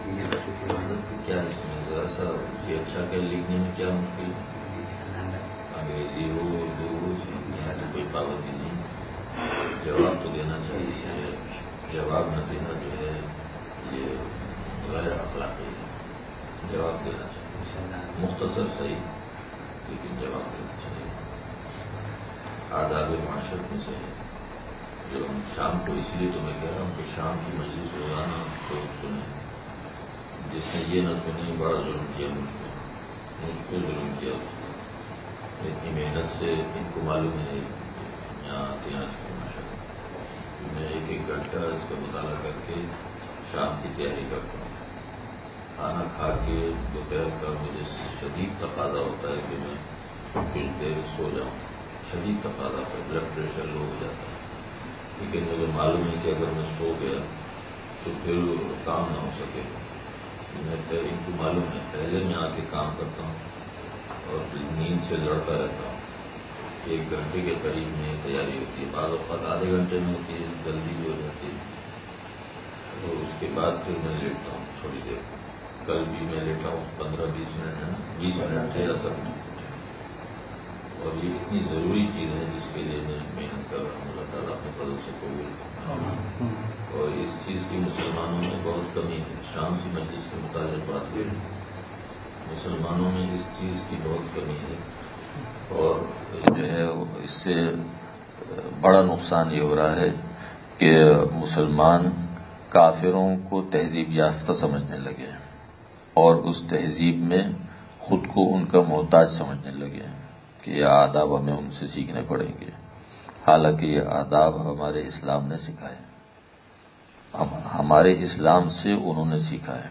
کیا اس میں ذرا سا اچھا کر لکھنے میں کیا مشکل ہے؟ انگریزی ہو اردو ہو یہاں کی کوئی پابندی نہیں، جواب تو دینا چاہیے. جواب نہ دینا جو ہے یہ غیر اخلاقی ہے. جواب دینا چاہیے، مختصر صحیح لیکن جواب دینا چاہیے. آداب معاشرت میں سے ہے. جو ہم شام کو اس لیے تو میں کہہ رہا ہوں کہ شام کی مجلس روزانہ تو سنیں، جس نے یہ نہ سنی بڑا ظلم کیا مجھ کو ظلم کیا اس نے. اتنی محنت سے ان کو معلوم ہے یہاں آتے ہیں. میں ایک گھنٹہ اس کا مطالعہ کر کے شام کی تیاری کرتا ہوں. کھانا کھا کے دوپہر کا مجھے شدید تقاضا ہوتا ہے کہ میں کچھ دیر سو جاؤں. شدید تقاضا ہے، بلڈ پریشر لو ہو جاتا ہے. لیکن مجھے معلوم ہے کہ اگر میں سو گیا تو پھر کام نہ ہو سکے. ان کو معلوم ہے پہلے میں آ کے کام کرتا ہوں اور نیند سے لڑتا رہتا ہوں. 1 گھنٹے کے قریب میں تیاری ہوتی ہے، بعض اوقات آدھے گھنٹے میں ہوتی ہے، جلدی بھی ہو جاتی ہے. اور اس کے بعد پھر میں لیٹتا ہوں تھوڑی دیر. کل بھی میں لیٹا ہوں 15-20 منٹ ہے نا، 20 منٹ تھے اصل میں. اور یہ اتنی ضروری چیز ہے جس کے لیے میں محنت کر رہا ہوں. اللہ تعالیٰ اپنے فضل سے قبول کرتا ہوں. اور اس چیز کی مسلمانوں میں بہت کمی ہے. شام کی مجلس کے متعلق بات کریں، مسلمانوں میں اس چیز کی بہت کمی ہے. اور جو ہے اس سے بڑا نقصان یہ ہو رہا ہے کہ مسلمان کافروں کو تہذیب یافتہ سمجھنے لگے اور اس تہذیب میں خود کو ان کا محتاج سمجھنے لگے کہ یہ آداب ہمیں ان سے سیکھنے پڑیں گے. حالانکہ یہ آداب ہمارے اسلام نے سکھائے، ہمارے اسلام سے انہوں نے سیکھا ہے.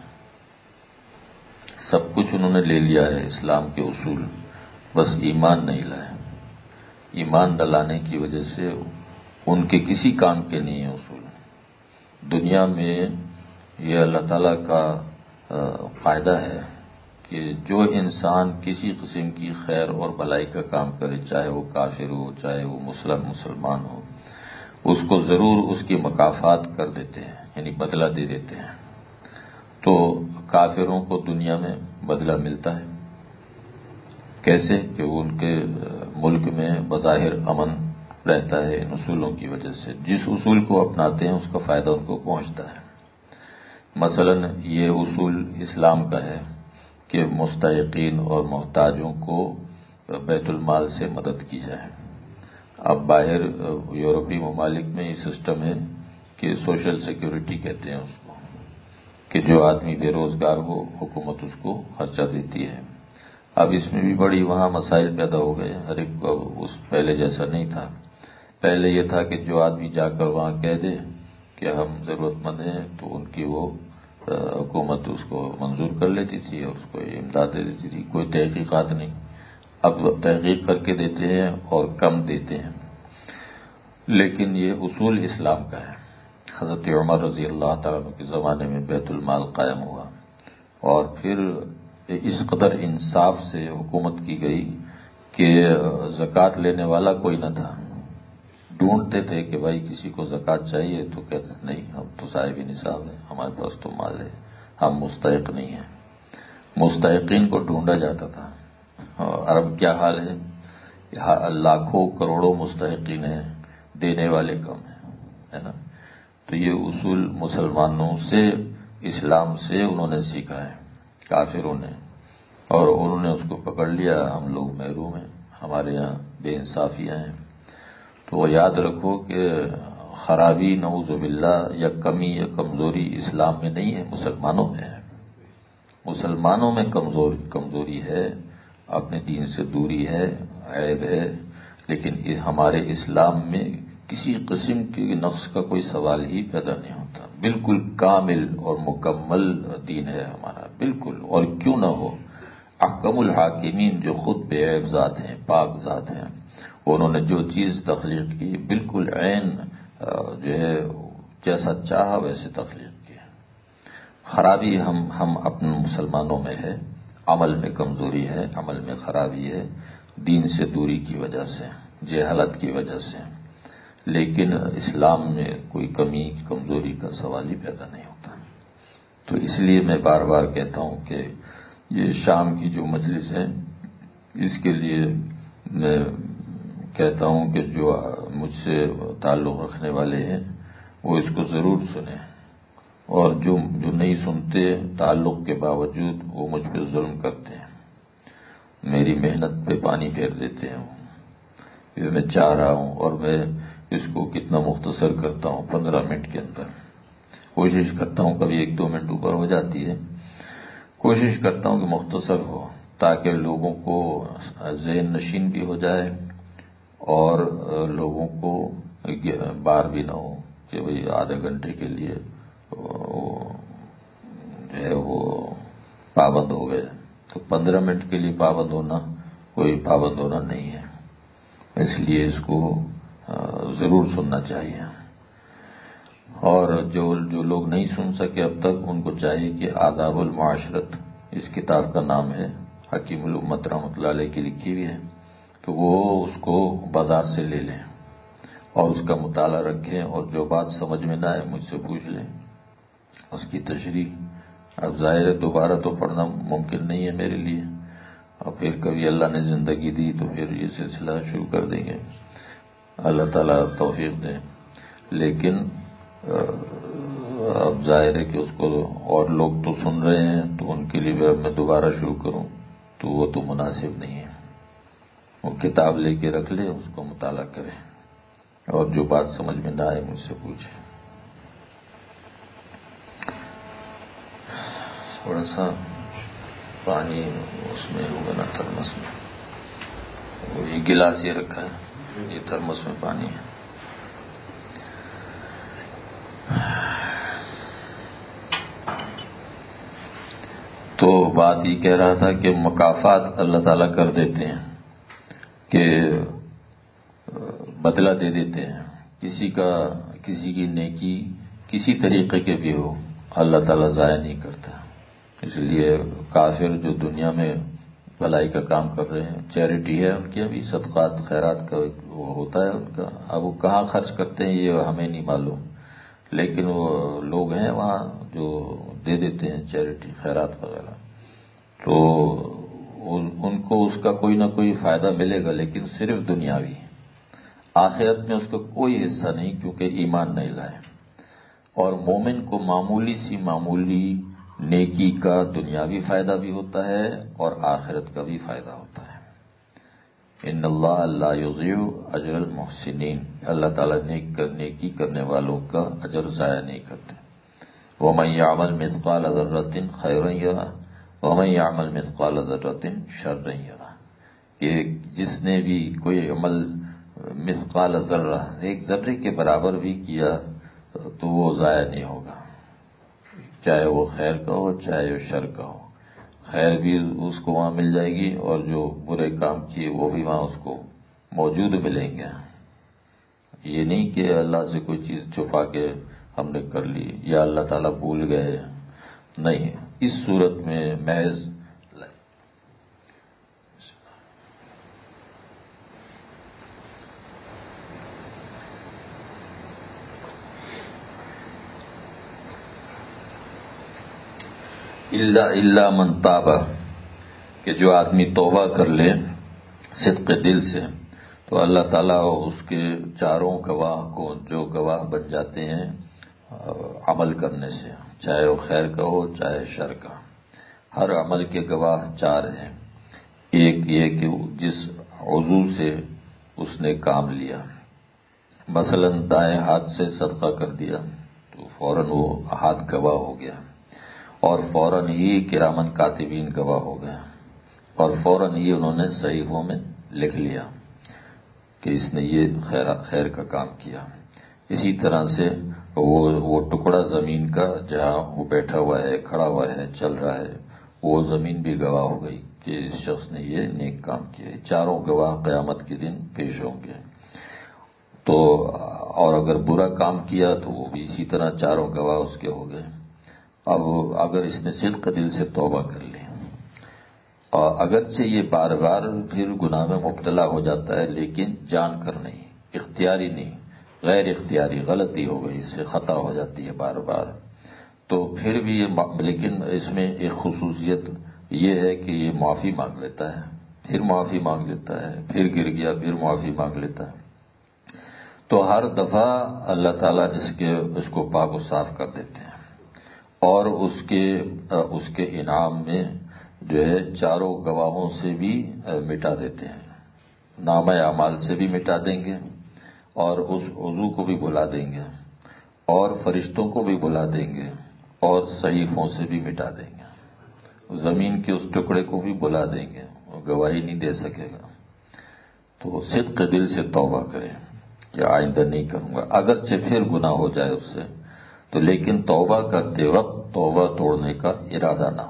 سب کچھ انہوں نے لے لیا ہے اسلام کے اصول، بس ایمان نہیں لائے. ایمان دلانے کی وجہ سے ان کے کسی کام کے نہیں ہیں اصول. دنیا میں یہ اللہ تعالیٰ کا فائدہ ہے کہ جو انسان کسی قسم کی خیر اور بھلائی کا کام کرے، چاہے وہ کافر ہو چاہے وہ مسلمان ہو، اس کو ضرور اس کی مکافات کر دیتے ہیں، یعنی بدلہ دے دیتے ہیں. تو کافروں کو دنیا میں بدلہ ملتا ہے کیسے کہ وہ ان کے ملک میں بظاہر امن رہتا ہے ان اصولوں کی وجہ سے. جس اصول کو اپناتے ہیں اس کا فائدہ ان کو پہنچتا ہے. مثلا یہ اصول اسلام کا ہے کہ مستحقین اور محتاجوں کو بیت المال سے مدد کی جائے. اب باہر یورپی ممالک میں یہ سسٹم ہے کہ سوشل سیکیورٹی کہتے ہیں اس کو، کہ جو آدمی بے روزگار ہو حکومت اس کو خرچہ دیتی ہے. اب اس میں بھی بڑی وہاں مسائل پیدا ہو گئے. ہر ایک کو اس پہلے جیسا نہیں تھا. پہلے یہ تھا کہ جو آدمی جا کر وہاں کہہ دے کہ ہم ضرورت مند ہیں تو ان کی وہ حکومت اس کو منظور کر لیتی تھی اور اس کو امداد دے دیتی تھی. کوئی تحقیقات نہیں. اب تحقیق کر کے دیتے ہیں اور کم دیتے ہیں. لیکن یہ اصول اسلام کا ہے. حضرت عمر رضی اللہ تعالیٰ عنہ کے زمانے میں بیت المال قائم ہوا اور پھر اس قدر انصاف سے حکومت کی گئی کہ زکوٰۃ لینے والا کوئی نہ تھا. ڈھونڈتے تھے کہ بھائی کسی کو زکوٰۃ چاہیے تو کہتے نہیں ہم تو صاحب نصاب ہیں، ہمارے پاس تو مال ہے، ہم مستحق نہیں ہیں. مستحقین کو ڈھونڈا جاتا تھا. اور اب کیا حال ہے؟ لاکھوں کروڑوں مستحقین ہیں، دینے والے کم ہیں، ہے نا. تو یہ اصول مسلمانوں سے اسلام سے انہوں نے سیکھا ہے کافروں نے، اور انہوں نے اس کو پکڑ لیا. ہم لوگ محروم ہیں، ہمارے یہاں بے انصافیاں ہیں. تو یاد رکھو کہ خرابی نعوذ باللہ یا کمی یا کمزوری اسلام میں نہیں ہے، مسلمانوں میں ہے. مسلمانوں میں کمزوری ہے، اپنے دین سے دوری ہے، عیب ہے. لیکن ہمارے اسلام میں کسی قسم کے نقص کا کوئی سوال ہی پیدا نہیں ہوتا. بالکل کامل اور مکمل دین ہے ہمارا، بالکل. اور کیوں نہ ہو، احکم الحاکمین جو خود بے عیب ذات ہیں، پاک ذات ہیں، انہوں نے جو چیز تخلیق کی بالکل عین جو ہے جیسا چاہا ویسے تخلیق کی. خرابی ہم اپنے مسلمانوں میں ہے، عمل میں کمزوری ہے، عمل میں خرابی ہے، دین سے دوری کی وجہ سے، جہالت کی وجہ سے. لیکن اسلام میں کوئی کمی کمزوری کا سوال ہی پیدا نہیں ہوتا. تو اس لیے میں بار بار کہتا ہوں کہ یہ شام کی جو مجلس ہے اس کے لیے میں کہتا ہوں کہ جو مجھ سے تعلق رکھنے والے ہیں وہ اس کو ضرور سنیں، اور جو نہیں سنتے تعلق کے باوجود وہ مجھ پہ ظلم کرتے ہیں، میری محنت پہ پانی پھیر دیتے ہیں۔ یہ میں چاہ رہا ہوں اور میں اس کو کتنا مختصر کرتا ہوں 15 منٹ کے اندر، کوشش کرتا ہوں، کبھی 1-2 منٹ اوپر ہو جاتی ہے، کوشش کرتا ہوں کہ مختصر ہو تاکہ لوگوں کو ذہن نشین بھی ہو جائے اور لوگوں کو بار بھی نہ ہو کہ بھئی آدھے گھنٹے کے لیے جو ہے وہ پابند ہو گئے۔ تو 15 منٹ کے لیے پابند ہونا کوئی پابند ہونا نہیں ہے، اس لیے اس کو ضرور سننا چاہیے۔ اور جو لوگ نہیں سن سکے اب تک، ان کو چاہیے کہ آداب المعاشرت اس کتاب کا نام ہے، حکیم الامت رحمۃ اللہ علیہ کی لکھی ہوئی ہے، تو وہ اس کو بازار سے لے لیں اور اس کا مطالعہ رکھیں، اور جو بات سمجھ میں نہ آئے مجھ سے پوچھ لیں اس کی تشریح۔ اب ظاہر ہے دوبارہ تو پڑھنا ممکن نہیں ہے میرے لیے، اور پھر کبھی اللہ نے زندگی دی تو پھر یہ سلسلہ شروع کر دیں گے، اللہ تعالیٰ توفیق دیں۔ لیکن اب ظاہر ہے کہ اس کو اور لوگ تو سن رہے ہیں، تو ان کے لیے بھی اب میں دوبارہ شروع کروں تو وہ تو مناسب نہیں ہے۔ وہ کتاب لے کے رکھ لیں، اس کو مطالعہ کریں، اور جو بات سمجھ میں نہ آئے مجھ سے پوچھیں۔ تھوڑا سا پانی اس میں ہوگا نا تھرمس میں، وہ یہ گلاس یہ رکھا ہے، یہ تھرمس میں پانی ہے۔ تو بات یہ کہہ رہا تھا کہ مکافات اللہ تعالیٰ کر دیتے ہیں، کہ بدلہ دے دیتے ہیں، کسی کی نیکی کسی طریقے کے بھی ہو اللہ تعالیٰ ضائع نہیں کرتا۔ اس لیے کافر جو دنیا میں بھلائی کا کام کر رہے ہیں، چیریٹی ہے ان کی، ابھی صدقات خیرات کا وہ ہوتا ہے ان کا، اب وہ کہاں خرچ کرتے ہیں یہ ہمیں نہیں معلوم، لیکن وہ لوگ ہیں وہاں جو دے دیتے ہیں چیریٹی خیرات وغیرہ، تو ان کو اس کا کوئی نہ کوئی فائدہ ملے گا، لیکن صرف دنیاوی، آخرت میں اس کا کوئی حصہ نہیں، کیونکہ ایمان نہیں لائے۔ اور مومن کو معمولی نیکی کا دنیاوی فائدہ بھی ہوتا ہے اور آخرت کا بھی فائدہ ہوتا ہے۔ ان اللہ لا یضیع اجر المحسنین، اللہ تعالیٰ نیکی کرنے والوں کا اجر ضائع نہیں کرتے۔ ومن یعمل مثقال ذرۃ خیرا یرہ ومن یعمل مثقال ذرۃ شرا یرہ، کہ جس نے بھی کوئی عمل مثقال ذرہ، ایک ذرے کے برابر بھی کیا تو وہ ضائع نہیں ہوگا، چاہے وہ خیر کا ہو چاہے وہ شر کا ہو، خیر بھی اس کو وہاں مل جائے گی اور جو برے کام کیے وہ بھی وہاں اس کو موجود ملیں گے۔ یہ نہیں کہ اللہ سے کوئی چیز چھپا کے ہم نے کر لی یا اللہ تعالیٰ بھول گئے، نہیں، اس صورت میں محض اللہ من تاب، کہ جو آدمی توبہ کر لے صدق دل سے، تو اللہ تعالیٰ اس کے چاروں گواہ کو، جو گواہ بن جاتے ہیں عمل کرنے سے، چاہے وہ خیر کا ہو چاہے شر کا، ہر عمل کے گواہ 4 ہیں۔ ایک یہ کہ جس عضو سے اس نے کام لیا، مثلا دائیں ہاتھ سے صدقہ کر دیا تو فوراً وہ ہاتھ گواہ ہو گیا، اور فوراً ہی کرامن کاتبین گواہ ہو گئے، اور فوراً ہی انہوں نے صحیفوں میں لکھ لیا کہ اس نے یہ خیر کا کام کیا۔ اسی طرح سے وہ ٹکڑا زمین کا جہاں وہ بیٹھا ہوا ہے، کھڑا ہوا ہے، چل رہا ہے، وہ زمین بھی گواہ ہو گئی کہ اس شخص نے یہ نیک کام کیا۔ چاروں گواہ قیامت کے دن پیش ہوں گے۔ تو اور اگر برا کام کیا تو وہ بھی اسی طرح چاروں گواہ اس کے ہو گئے۔ اب اگر اس نے صدق دل سے توبہ کر لی، اور اگرچہ یہ بار بار پھر گناہ میں مبتلا ہو جاتا ہے، لیکن جان کر نہیں، اختیاری نہیں، غیر اختیاری غلطی ہو گئی، اس سے خطا ہو جاتی ہے بار بار، تو پھر بھی لیکن اس میں ایک خصوصیت یہ ہے کہ یہ معافی مانگ لیتا ہے، پھر معافی مانگ لیتا ہے، پھر گر گیا پھر معافی مانگ لیتا ہے، تو ہر دفعہ اللہ تعالیٰ اس کو پاک و صاف کر دیتے ہیں، اور اس کے انعام میں جو ہے چاروں گواہوں سے بھی مٹا دیتے ہیں، نامہ اعمال سے بھی مٹا دیں گے، اور اس عضو کو بھی بلا دیں گے، اور فرشتوں کو بھی بلا دیں گے، اور صحیفوں سے بھی مٹا دیں گے، زمین کے اس ٹکڑے کو بھی بلا دیں گے، وہ گواہی نہیں دے سکے گا۔ تو صدق دل سے توبہ کریں کہ آئندہ نہیں کروں گا، اگرچہ پھر گناہ ہو جائے اس سے تو، لیکن توبہ کرتے وقت توبہ توڑنے کا ارادہ نہ ہو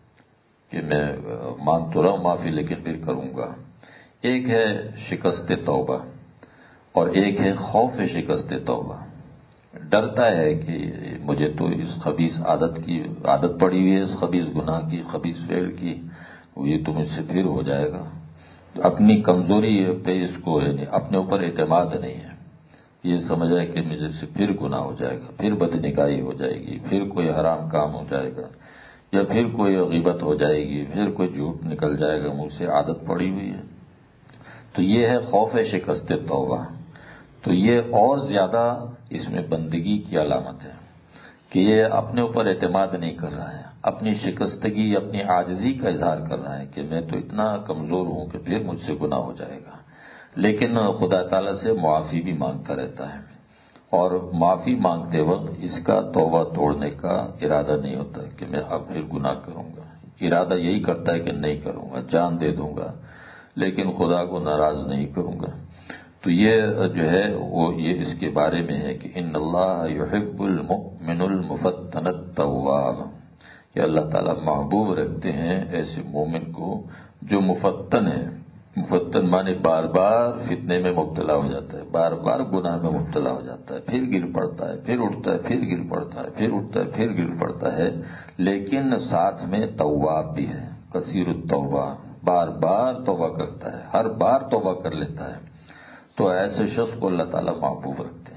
کہ میں مانگ تو رہا ہوں معافی لیکن پھر کروں گا۔ ایک ہے شکست توبہ اور ایک ہے خوف شکست توبہ۔ ڈرتا ہے کہ مجھے تو اس خبیث عادت پڑی ہوئی ہے، اس خبیث گناہ کی، خبیث فعل کی، یہ تو مجھ سے پھر ہو جائے گا۔ اپنی کمزوری پہ اس کو یعنی اپنے اوپر اعتماد نہیں ہے، یہ سمجھا ہے کہ مجھے سے پھر گناہ ہو جائے گا، پھر بدنگاہی ہو جائے گی، پھر کوئی حرام کام ہو جائے گا، یا پھر کوئی غیبت ہو جائے گی، پھر کوئی جھوٹ نکل جائے گا، مجھ سے عادت پڑی ہوئی ہے۔ تو یہ ہے خوف شکست توبہ۔ تو یہ اور زیادہ اس میں بندگی کی علامت ہے کہ یہ اپنے اوپر اعتماد نہیں کر رہا ہے، اپنی شکستگی، اپنی عاجزی کا اظہار کر رہا ہے کہ میں تو اتنا کمزور ہوں کہ پھر مجھ سے گناہ ہو جائے گا، لیکن خدا تعالیٰ سے معافی بھی مانگتا رہتا ہے، اور معافی مانگتے وقت اس کا توبہ توڑنے کا ارادہ نہیں ہوتا کہ میں اب پھر گناہ کروں گا، ارادہ یہی کرتا ہے کہ نہیں کروں گا، جان دے دوں گا لیکن خدا کو ناراض نہیں کروں گا۔ تو یہ جو ہے وہ یہ اس کے بارے میں ہے کہ ان اللہ یحب المؤمن المفتن التواب، کہ اللہ تعالیٰ محبوب رکھتے ہیں ایسے مومن کو جو مفتن ہے۔ مفتن مانے بار بار فتنے میں مبتلا ہو جاتا ہے، بار بار گناہ میں مبتلا ہو جاتا ہے، پھر گر پڑتا ہے، پھر اٹھتا ہے، پھر گر پڑتا ہے، پھر اٹھتا ہے، پھر گر پڑتا ہے، لیکن ساتھ میں تواب بھی ہے، کثیر التوبہ، بار بار توبہ کرتا ہے، ہر بار توبہ کر لیتا ہے۔ تو ایسے شخص کو اللہ تعالیٰ محبوب رکھتے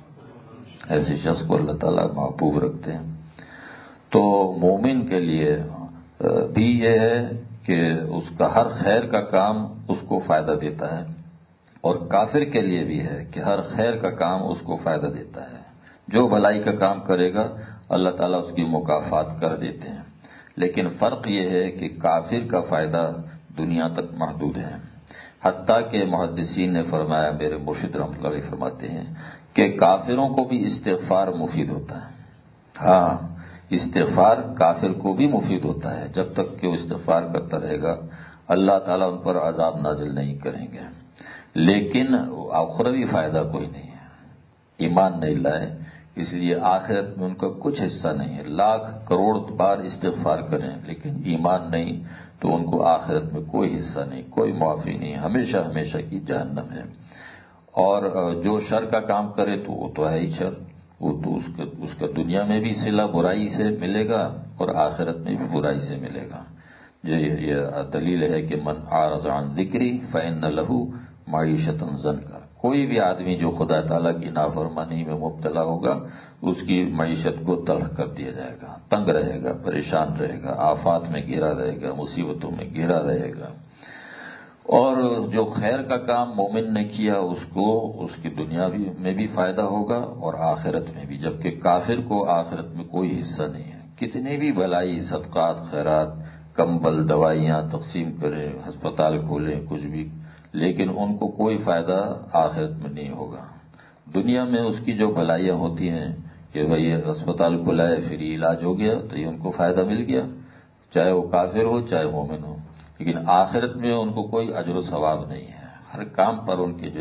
ہیں، ایسے شخص کو اللہ تعالیٰ محبوب رکھتے ہیں۔ تو مومن کے لیے بھی یہ ہے کہ اس کا ہر خیر کا کام اس کو فائدہ دیتا ہے، اور کافر کے لیے بھی ہے کہ ہر خیر کا کام اس کو فائدہ دیتا ہے۔ جو بھلائی کا کام کرے گا اللہ تعالیٰ اس کی مکافات کر دیتے ہیں، لیکن فرق یہ ہے کہ کافر کا فائدہ دنیا تک محدود ہے، حتیٰ کہ محدثین نے فرمایا، میرے مرشد رحمۃ اللہ علیہ فرماتے ہیں کہ کافروں کو بھی استغفار مفید ہوتا ہے۔ ہاں، استغفار کافر کو بھی مفید ہوتا ہے، جب تک کہ وہ استغفار کرتا رہے گا اللہ تعالیٰ ان پر عذاب نازل نہیں کریں گے، لیکن آخروی فائدہ کوئی نہیں ہے، ایمان نہیں لائے اس لیے آخرت میں ان کا کچھ حصہ نہیں ہے، لاکھ کروڑ بار استغفار کریں لیکن ایمان نہیں تو ان کو آخرت میں کوئی حصہ نہیں، کوئی معافی نہیں، ہمیشہ ہمیشہ کی جہنم ہے۔ اور جو شر کا کام کرے تو وہ تو ہے ہی شر، وہ تو اس کا دنیا میں بھی صلہ برائی سے ملے گا اور آخرت میں بھی برائی سے ملے گا۔ یہ دلیل ہے کہ من اعرض عن ذکری فإن له معیشۃ ضنکا، کوئی بھی آدمی جو خدا تعالیٰ کی نافرمانی میں مبتلا ہوگا اس کی معیشت کو تلخ کر دیا جائے گا، تنگ رہے گا، پریشان رہے گا، آفات میں گھرا رہے گا، مصیبتوں میں گھرا رہے گا۔ اور جو خیر کا کام مومن نے کیا اس کو اس کی دنیا میں بھی فائدہ ہوگا اور آخرت میں بھی، جبکہ کافر کو آخرت میں کوئی حصہ نہیں ہے، کتنی بھی بھلائی، صدقات، خیرات، کمبل، دوائیاں تقسیم کریں، ہسپتال کھولیں، کچھ بھی، لیکن ان کو کوئی فائدہ آخرت میں نہیں ہوگا۔ دنیا میں اس کی جو بھلائیاں ہوتی ہیں کہ بھئی ہسپتال کھلائے پھر علاج ہو گیا تو یہ ان کو فائدہ مل گیا، چاہے وہ کافر ہو چاہے مومن ہو، لیکن آخرت میں ان کو کوئی اجر و ثواب نہیں ہے، ہر کام پر ان کے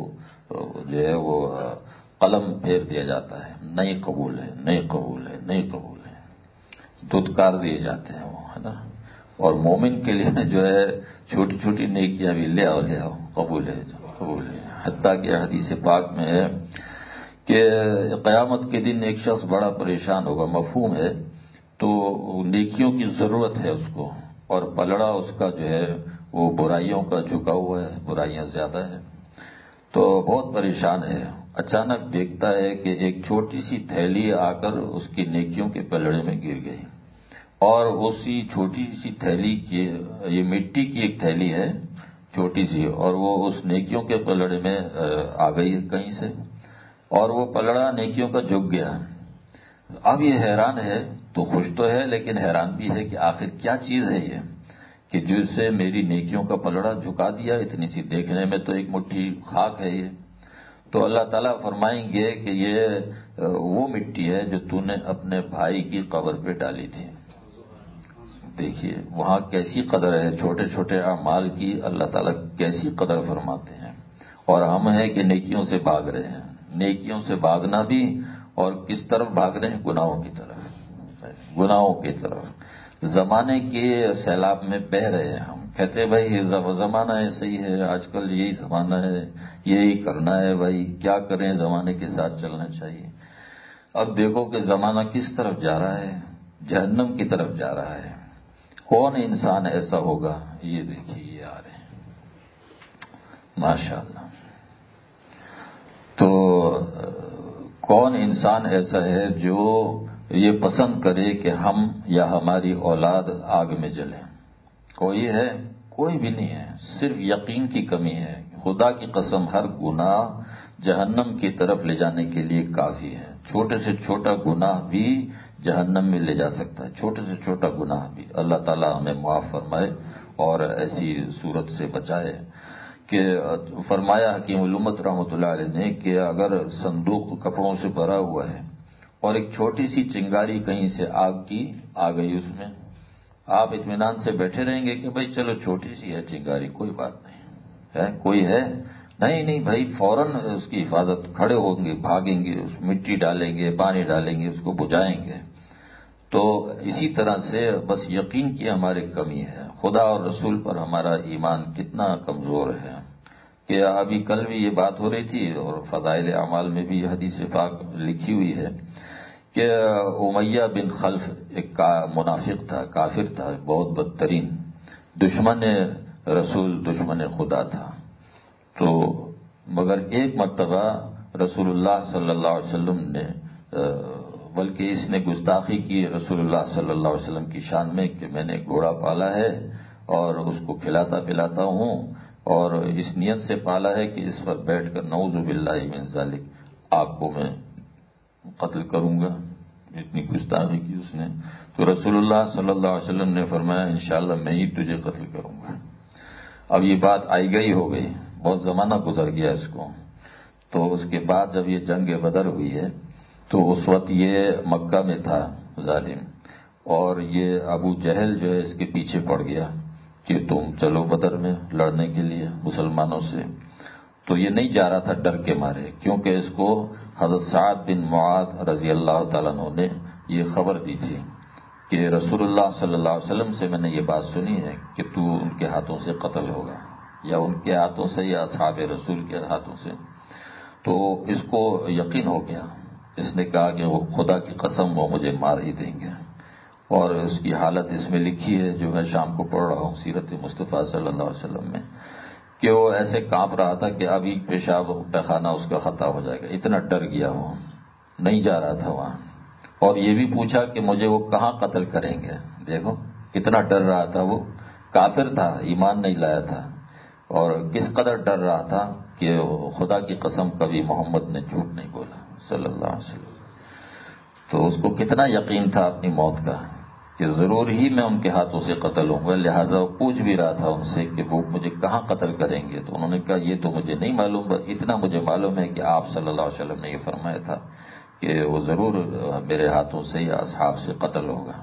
جو ہے وہ قلم پھیر دیا جاتا ہے، نہیں قبول ہے، نہیں قبول ہے، نہیں قبول ہے، دھتکار دیے جاتے ہیں وہ، ہے نا۔ اور مومن کے لیے جو ہے چھوٹی چھوٹی نیکیاں بھی لے آؤ قبول ہے، قبول ہے، حتیٰ کہ حدیث پاک میں ہے کہ قیامت کے دن ایک شخص بڑا پریشان ہوگا، مفہوم ہے، تو نیکیوں کی ضرورت ہے اس کو، اور پلڑا اس کا جو ہے وہ برائیوں کا جھکا ہوا ہے، برائیاں زیادہ ہیں، تو بہت پریشان ہے. اچانک دیکھتا ہے کہ ایک چھوٹی سی تھیلی آ کر اس کی نیکیوں کے پلڑے میں گر گئی، اور اسی چھوٹی سی تھیلی کی، یہ مٹی کی ایک تھیلی ہے چھوٹی سی، اور وہ اس نیکیوں کے پلڑے میں آ گئی کہیں سے، اور وہ پلڑا نیکیوں کا جھک گیا. اب یہ حیران ہے، تو خوش تو ہے لیکن حیران بھی ہے کہ آخر کیا چیز ہے یہ کہ جس سے میری نیکیوں کا پلڑا جھکا دیا. اتنی سی دیکھنے میں تو ایک مٹھی خاک ہے یہ. تو اللہ تعالیٰ فرمائیں گے کہ یہ وہ مٹی ہے جو تو نے اپنے بھائی کی قبر پہ ڈالی تھی. دیکھیے وہاں کیسی قدر ہے، چھوٹے چھوٹے اعمال کی اللہ تعالیٰ کیسی قدر فرماتے ہیں. اور ہم ہیں کہ نیکیوں سے بھاگ رہے ہیں، نیکیوں سے بھاگنا بھی، اور کس طرف بھاگ رہے ہیں؟ گناہوں کی طرف، گناہوں کی طرف. زمانے کے سیلاب میں بہہ رہے ہیں ہم. کہتے ہیں بھائی زمانہ ایسا ہی ہے، آج کل یہی زمانہ ہے، یہی کرنا ہے بھائی، کیا کریں، زمانے کے ساتھ چلنا چاہیے. اب دیکھو کہ زمانہ کس طرف جا رہا ہے، جہنم کی طرف جا رہا ہے. کون انسان ایسا ہوگا؟ یہ دیکھیے یہ آ رہے ہیں ماشاءاللہ. تو کون انسان ایسا ہے جو یہ پسند کرے کہ ہم یا ہماری اولاد آگ میں جلیں؟ کوئی ہے؟ کوئی بھی نہیں ہے. صرف یقین کی کمی ہے. خدا کی قسم ہر گناہ جہنم کی طرف لے جانے کے لیے کافی ہے. چھوٹے سے چھوٹا گناہ بھی جہنم میں لے جا سکتا ہے، چھوٹے سے چھوٹا گناہ بھی. اللہ تعالیٰ ہمیں معاف فرمائے اور ایسی صورت سے بچائے. کہ فرمایا حکیم الامت رحمۃ اللہ علیہ نے کہ اگر صندوق کپڑوں سے بھرا ہوا ہے اور ایک چھوٹی سی چنگاری کہیں سے آگ کی آ گئی اس میں، آپ اطمینان سے بیٹھے رہیں گے کہ بھائی چلو چھوٹی سی ہے چنگاری، کوئی بات نہیں ہے. کوئی ہے؟ نہیں بھائی، فوراً اس کی حفاظت، کھڑے ہوں گے، بھاگیں گے، اس مٹی ڈالیں گے، پانی ڈالیں گے، اس کو بجھائیں گے. تو اسی طرح سے بس یقین کی ہماری کمی ہے. خدا اور رسول پر ہمارا ایمان کتنا کمزور ہے. کہ ابھی کل بھی یہ بات ہو رہی تھی، اور فضائل اعمال میں بھی یہ حدیث پاک لکھی ہوئی ہے کہ امیہ بن خلف ایک منافق تھا، کافر تھا، بہت بدترین دشمن رسول، دشمن خدا تھا. تو مگر ایک مرتبہ رسول اللہ صلی اللہ علیہ وسلم نے، بلکہ اس نے گستاخی کی رسول اللہ صلی اللہ علیہ وسلم کی شان میں کہ میں نے گھوڑا پالا ہے اور اس کو کھلاتا پلاتا ہوں، اور اس نیت سے پالا ہے کہ اس پر بیٹھ کر نعوذ باللہ من ذالک آپ کو میں قتل کروں گا. اتنی گستاخی کی اس نے. تو رسول اللہ صلی اللہ علیہ وسلم نے فرمایا انشاءاللہ میں ہی تجھے قتل کروں گا. اب یہ بات آئی گئی ہو گئی، بہت زمانہ گزر گیا اس کو. تو اس کے بعد جب یہ جنگ بدر ہوئی ہے تو اس وقت یہ مکہ میں تھا ظالم، اور یہ ابو جہل جو ہے اس کے پیچھے پڑ گیا کہ تم چلو بدر میں لڑنے کے لیے مسلمانوں سے. تو یہ نہیں جا رہا تھا ڈر کے مارے، کیونکہ اس کو حضرت سعد بن معاذ رضی اللہ تعالیٰ عنہ نے یہ خبر دی تھی کہ رسول اللہ صلی اللہ علیہ وسلم سے میں نے یہ بات سنی ہے کہ تو ان کے ہاتھوں سے قتل ہوگا، یا ان کے ہاتھوں سے یا اصحاب رسول کے ہاتھوں سے. تو اس کو یقین ہو گیا. اس نے کہا کہ وہ خدا کی قسم وہ مجھے مار ہی دیں گے. اور اس کی حالت اس میں لکھی ہے جو میں شام کو پڑھ رہا ہوں سیرت مصطفیٰ صلی اللہ علیہ وسلم میں، کہ وہ ایسے کانپ رہا تھا کہ ابھی پیشاب پیخانہ اس کا خطا ہو جائے گا، اتنا ڈر گیا وہ، نہیں جا رہا تھا وہاں. اور یہ بھی پوچھا کہ مجھے وہ کہاں قتل کریں گے. دیکھو کتنا ڈر رہا تھا. وہ کافر تھا، ایمان نہیں لایا تھا، اور کس قدر ڈر رہا تھا کہ خدا کی قسم کبھی محمد نے جھوٹ نہیں بولا صلی اللہ علیہ وسلم. تو اس کو کتنا یقین تھا اپنی موت کا کہ ضرور ہی میں ان کے ہاتھوں سے قتل ہوں گا. لہذا وہ پوچھ بھی رہا تھا ان سے کہ وہ مجھے کہاں قتل کریں گے. تو انہوں نے کہا یہ تو مجھے نہیں معلوم، بس اتنا مجھے معلوم ہے کہ آپ صلی اللہ علیہ وسلم نے یہ فرمایا تھا کہ وہ ضرور میرے ہاتھوں سے یا اصحاب سے قتل ہوگا.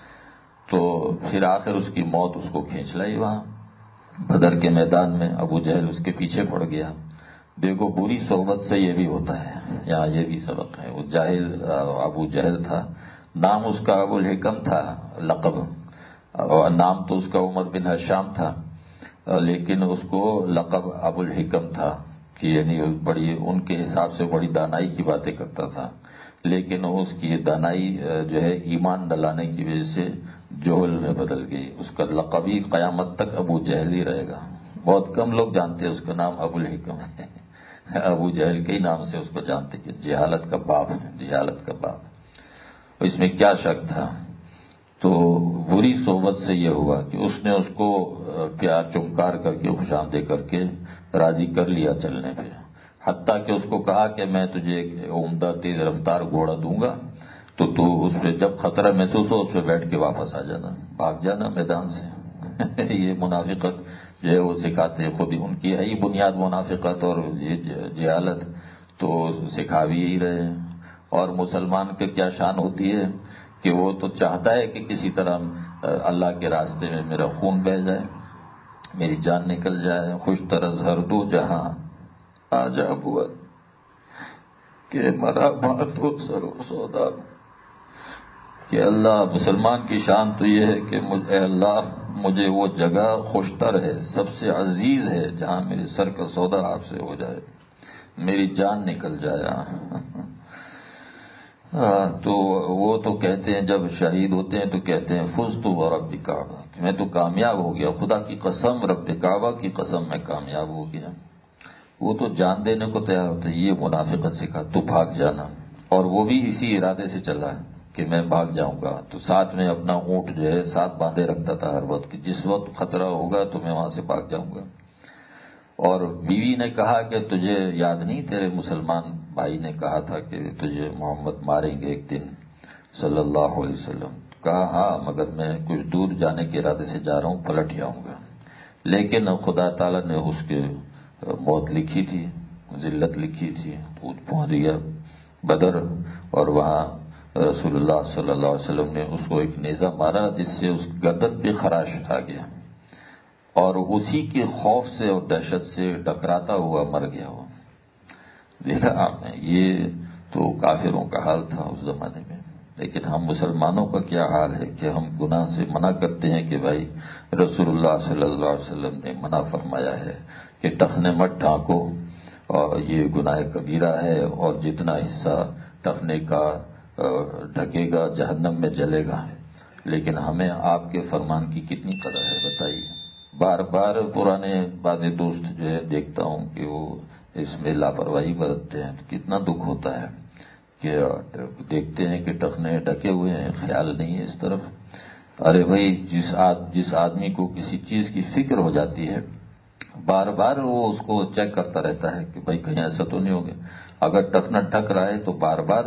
تو پھر آخر اس کی موت اس کو کھینچ لائی وہاں بدر کے میدان میں. ابو جہل اس کے پیچھے پڑ گیا. دیکھو بری صحبت سے یہ بھی ہوتا ہے، یہاں یہ بھی سبق ہے. وہ جاہل ابو جہل تھا، نام اس کا ابو الحکم تھا، لقب، اور نام تو اس کا عمر بن ہشام تھا، لیکن اس کو لقب ابو الحکم تھا کہ یعنی بڑی ان کے حساب سے بڑی دانائی کی باتیں کرتا تھا. لیکن اس کی دانائی جو ہے ایمان ڈلانے کی وجہ سے جوہل میں بدل گئی. اس کا لقب ہی قیامت تک ابو جہل ہی رہے گا. بہت کم لوگ جانتے ہیں اس کا نام ابو الحکم ہے. ابو جہل کے ہی نام سے اس کو جانتے کہ جہالت کا باپ ہے، جہالت کا باپ۔ اس میں کیا شک تھا؟ تو بری صحبت سے یہ ہوا کہ اس نے اس کو پیار چمکار کر کے خوشامدے کر کے راضی کر لیا چلنے پہ، حتیٰ کہ اس کو کہا کہ میں تجھے ایک عمدہ تیز رفتار گھوڑا دوں گا تو اس پہ جب خطرہ محسوس ہو اس پہ بیٹھ کے واپس آ جانا، بھاگ جانا میدان سے۔ یہ منافقت جو ہے وہ سکھاتے ہیں، خود ہی ان کی ہے ہی بنیاد منافقت اور یہ جہالت، تو سکھا بھی یہی رہے ہیں۔ اور مسلمان کی کیا شان ہوتی ہے کہ وہ تو چاہتا ہے کہ کسی طرح اللہ کے راستے میں میرا خون بہہ جائے، میری جان نکل جائے، خوش طرز ہر دو جہاں آجا بود کہ مرا باتو سرو سودا، کہ اللہ مسلمان کی شان تو یہ ہے کہ اے اللہ مجھے وہ جگہ خوشتر ہے، سب سے عزیز ہے، جہاں میرے سر کا سودا آپ سے ہو جائے، میری جان نکل جائے۔ تو وہ تو کہتے ہیں جب شہید ہوتے ہیں تو کہتے ہیں فزت ورب کعبہ، میں تو کامیاب ہو گیا، خدا کی قسم، رب کعبہ کی قسم میں کامیاب ہو گیا۔ وہ تو جان دینے کو تیار ہوتے، یہ منافقت سکھا تو بھاگ جانا، اور وہ بھی اسی ارادے سے چلا کہ میں بھاگ جاؤں گا، تو ساتھ میں اپنا اونٹ جو ہے ساتھ باندھے رکھتا تھا ہر وقت کہ جس وقت خطرہ ہوگا تو میں وہاں سے بھاگ جاؤں گا۔ اور بیوی نے کہا کہ تجھے یاد نہیں تیرے مسلمان بھائی نے کہا تھا کہ تجھے محمد ماریں گے ایک دن صلی اللہ علیہ وسلم؟ کہا ہاں، مگر میں کچھ دور جانے کے ارادے سے جا رہا ہوں، پلٹ جاؤں گا۔ لیکن خدا تعالیٰ نے اس کے موت لکھی تھی، ذلت لکھی تھی، پہنچ گیا بدر، اور وہاں رسول اللہ صلی اللہ علیہ وسلم نے اس کو ایک نیزہ مارا جس سے اس گردن پہ خراش آ گیا، اور اسی کے خوف سے اور دہشت سے ٹکراتا ہوا مر گیا وہ۔ دیکھا آپ نے، یہ تو کافروں کا حال تھا اس زمانے میں، لیکن ہم مسلمانوں کا کیا حال ہے کہ ہم گناہ سے منع کرتے ہیں کہ بھائی رسول اللہ صلی اللہ علیہ وسلم نے منع فرمایا ہے کہ ٹخنے مت ڈھانکو، اور یہ گناہ کبیرہ ہے، اور جتنا حصہ ٹخنے کا ڈھکے گا جہنم میں جلے گا۔ لیکن ہمیں آپ کے فرمان کی کتنی قدر ہے بتائیے؟ بار بار پرانے بازے دوست جو ہے دیکھتا ہوں کہ وہ اس میں لاپرواہی برتتے ہیں، تو کتنا دکھ ہوتا ہے کہ دیکھتے ہیں کہ ٹخنے ڈھکے ہوئے ہیں، خیال نہیں ہے اس طرف۔ ارے بھائی، جس آدمی کو کسی چیز کی فکر ہو جاتی ہے بار بار وہ اس کو چیک کرتا رہتا ہے کہ بھائی کہیں ایسا تو نہیں ہو گیا۔ اگر ٹخنا ڈھک رہا ہے تو بار بار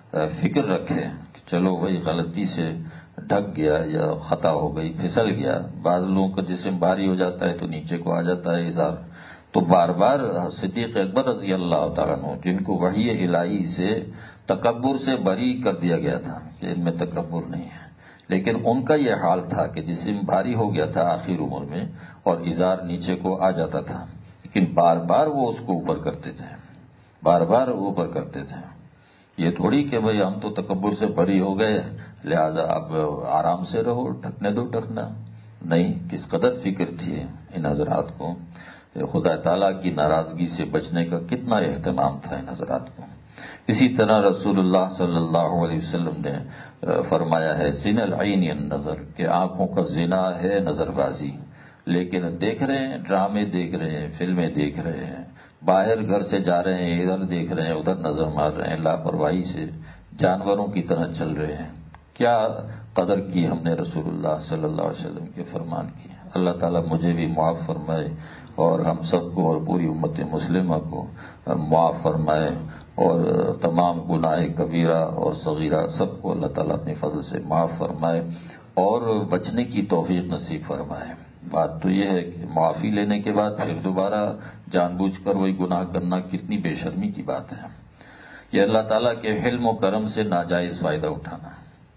فکر رکھے کہ چلو بھائی غلطی سے ڈھک گیا یا خطا ہو گئی، پھسل گیا۔ بعض لوگوں کا جسم بھاری ہو جاتا ہے تو نیچے کو آ جاتا ہے ازار، تو بار بار صدیق اکبر رضی اللہ تعالیٰ عنہ جن کو وحی الہی سے تکبر سے بری کر دیا گیا تھا کہ ان میں تکبر نہیں ہے، لیکن ان کا یہ حال تھا کہ جسم بھاری ہو گیا تھا آخر عمر میں اور ازار نیچے کو آ جاتا تھا، لیکن بار بار وہ اس کو اوپر کرتے تھے، بار بار اوپر کرتے تھے۔ یہ تھوڑی کہ بھئی ہم تو تکبر سے بری ہو گئے لہذا اب آرام سے رہو، ٹھکنے دو ٹھکنا نہیں۔ کس قدر فکر تھی ان حضرات کو، خدا تعالیٰ کی ناراضگی سے بچنے کا کتنا اہتمام تھا ان حضرات کو۔ اسی طرح رسول اللہ صلی اللہ علیہ وسلم نے فرمایا ہے زنا العین النظر، کہ آنکھوں کا زنا ہے نظر بازی۔ لیکن دیکھ رہے ہیں، ڈرامے دیکھ رہے ہیں، فلمیں دیکھ رہے ہیں، باہر گھر سے جا رہے ہیں، ادھر دیکھ رہے ہیں، ادھر نظر مار رہے ہیں، لاپرواہی سے جانوروں کی طرح چل رہے ہیں۔ کیا قدر کی ہم نے رسول اللہ صلی اللہ علیہ وسلم کے فرمان کی؟ اللہ تعالیٰ مجھے بھی معاف فرمائے اور ہم سب کو اور پوری امت مسلمہ کو معاف فرمائے، اور تمام گناہ کبیرہ اور صغیرہ سب کو اللہ تعالیٰ اپنے فضل سے معاف فرمائے اور بچنے کی توفیق نصیب فرمائے۔ بات تو یہ ہے کہ معافی لینے کے بعد پھر دوبارہ جان بوجھ کر وہی گناہ کرنا کتنی بے شرمی کی بات ہے۔ یہ اللہ تعالیٰ کے حلم و کرم سے ناجائز فائدہ اٹھانا،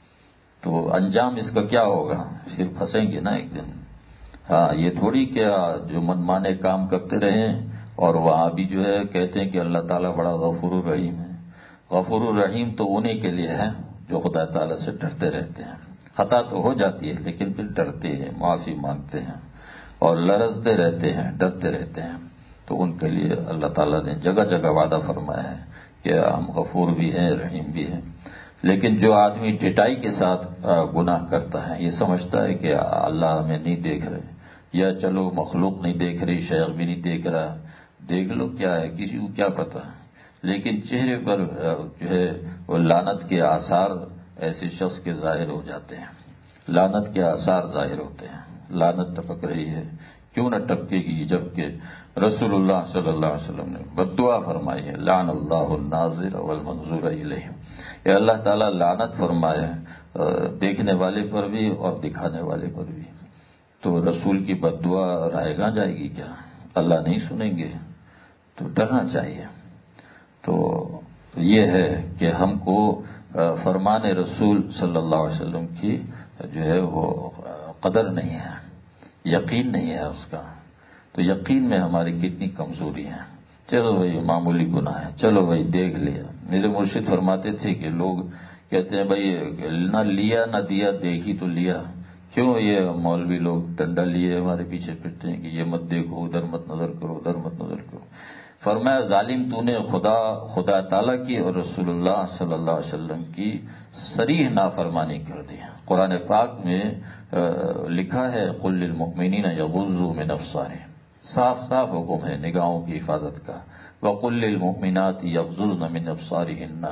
تو انجام اس کا کیا ہوگا؟ پھر پھنسیں گے نا ایک دن۔ ہاں، یہ تھوڑی کہ جو منمانے کام کرتے رہیں اور وہاں بھی جو ہے کہتے ہیں کہ اللہ تعالیٰ بڑا غفور الرحیم ہے۔ غفور الرحیم تو انہیں کے لیے ہے جو خدا تعالیٰ سے ڈرتے رہتے ہیں۔ خطا تو ہو جاتی ہے لیکن پھر ڈرتے ہیں، معافی مانگتے ہیں اور لرزتے رہتے ہیں، ڈرتے رہتے ہیں، تو ان کے لیے اللہ تعالیٰ نے جگہ جگہ وعدہ فرمایا ہے کہ ہم غفور بھی ہیں، رحیم بھی ہیں۔ لیکن جو آدمی ڈٹائی کے ساتھ گناہ کرتا ہے، یہ سمجھتا ہے کہ اللہ ہمیں نہیں دیکھ رہے، یا چلو مخلوق نہیں دیکھ رہی، شیخ بھی نہیں دیکھ رہا، دیکھ لو کیا ہے، کسی کو کیا پتا ہے. لیکن چہرے پر جو ہے وہ لعنت کے آثار ایسے شخص کے ظاہر ہو جاتے ہیں، لعنت کے آثار ظاہر ہوتے ہیں. لعنت ٹپک رہی ہے، کیوں نہ ٹپکے گی، جبکہ رسول اللہ صلی اللہ علیہ وسلم نے بد دعا فرمائی ہے، لعن اللہ الناظر والمنظور الیہ، کہ اللہ تعالیٰ لعنت فرمائے دیکھنے والے پر بھی اور دکھانے والے پر بھی. تو رسول کی بد دعا رائے گاں جائے گی کیا؟ اللہ نہیں سنیں گے. تو ڈرنا چاہیے. تو یہ ہے کہ ہم کو فرمان رسول صلی اللہ علیہ وسلم کی جو ہے وہ قدر نہیں ہے، یقین نہیں ہے اس کا. تو یقین میں ہماری کتنی کمزوری ہے. چلو بھائی معمولی گناہ ہے، چلو بھائی دیکھ لیا. میرے مرشد فرماتے تھے کہ لوگ کہتے ہیں بھائی نہ لیا نہ دیا، دیکھی تو لیا. کیوں یہ مولوی لوگ ڈنڈا لیے ہمارے پیچھے پھرتے ہیں کہ یہ مت دیکھو، ادھر مت نظر کرو، ادھر مت نظر کرو. فرمایا ظالم تو نے خدا تعالیٰ کی اور رسول اللہ صلی اللہ علیہ وسلم کی صریح نافرمانی کر دی. قرآن پاک میں لکھا ہے قل للمؤمنین یغضوا من ابصارہم، صاف صاف حکم ہے نگاہوں کی حفاظت کا. وقل للمؤمنات یغضضن من ابصارہن،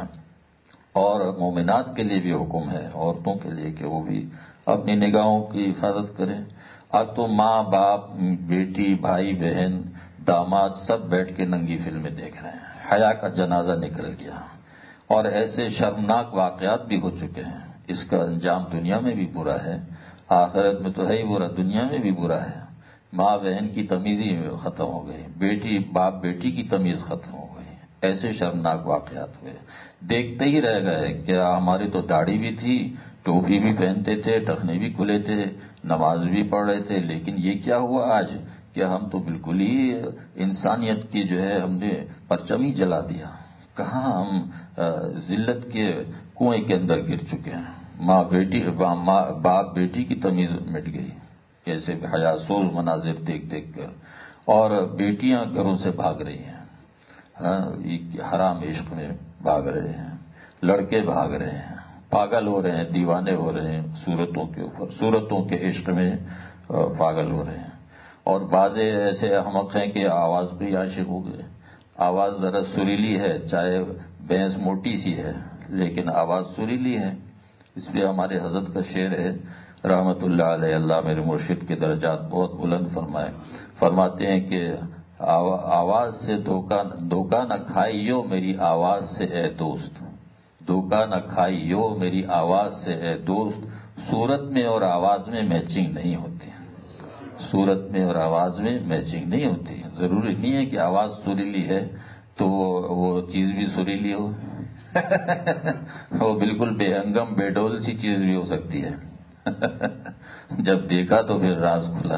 اور مومنات کے لیے بھی حکم ہے، عورتوں کے لیے کہ وہ بھی اپنی نگاہوں کی حفاظت کریں. اب تو ماں باپ بیٹی بھائی بہن داماد سب بیٹھ کے ننگی فلمیں دیکھ رہے ہیں. حیا کا جنازہ نکل گیا اور ایسے شرمناک واقعات بھی ہو چکے ہیں. اس کا انجام دنیا میں بھی برا ہے، آخرت میں تو ہے ہی برا، دنیا میں بھی برا ہے. ماں بہن کی تمیز ہی ختم ہو گئی، بیٹی باپ بیٹی کی تمیز ختم ہو گئی. ایسے شرمناک واقعات ہوئے. دیکھتے ہی رہ گئے کہ ہماری تو داڑھی بھی تھی، ٹوپی بھی پہنتے تھے، ٹخنے بھی کھلے تھے، نماز بھی پڑھ رہے تھے، لیکن یہ کیا ہوا آج کہ ہم تو بالکل ہی انسانیت کی جو ہے ہم نے پرچم ہی جلا دیا. کہاں ہم ذلت کے کنویں کے اندر گر چکے ہیں. باپ بیٹی کی تمیز مٹ گئی ایسے حیا سوز مناظر دیکھ دیکھ کر. اور بیٹیاں گھروں سے بھاگ رہی ہیں، حرام عشق میں بھاگ رہے ہیں، لڑکے بھاگ رہے ہیں، پاگل ہو رہے ہیں، دیوانے ہو رہے ہیں صورتوں کے اوپر، صورتوں کے عشق میں پاگل ہو رہے ہیں. اور بعضے ایسے احمق ہیں کہ آواز بھی عاشق ہو گئے. آواز ذرا سریلی ہے، چاہے بھینس موٹی سی ہے لیکن آواز سریلی ہے. اس لیے ہمارے حضرت کا شعر ہے رحمت اللہ علیہ، اللہ میرے مرشد کے درجات بہت بلند فرمائے. فرماتے ہیں کہ آواز سے دھوکہ نہ کھائیو میری آواز سے اے دوست، دھوکہ نہ کھائیو میری آواز سے اے دوست، صورت میں اور آواز میں میچنگ نہیں ہوتی. صورت میں اور آواز میں میچنگ نہیں ہوتی. ضروری نہیں ہے کہ آواز سریلی ہے تو وہ چیز بھی سریلی ہو. وہ بالکل بے ہنگم بے ڈول سی چیز بھی ہو سکتی ہے. جب دیکھا تو پھر راز کھلا.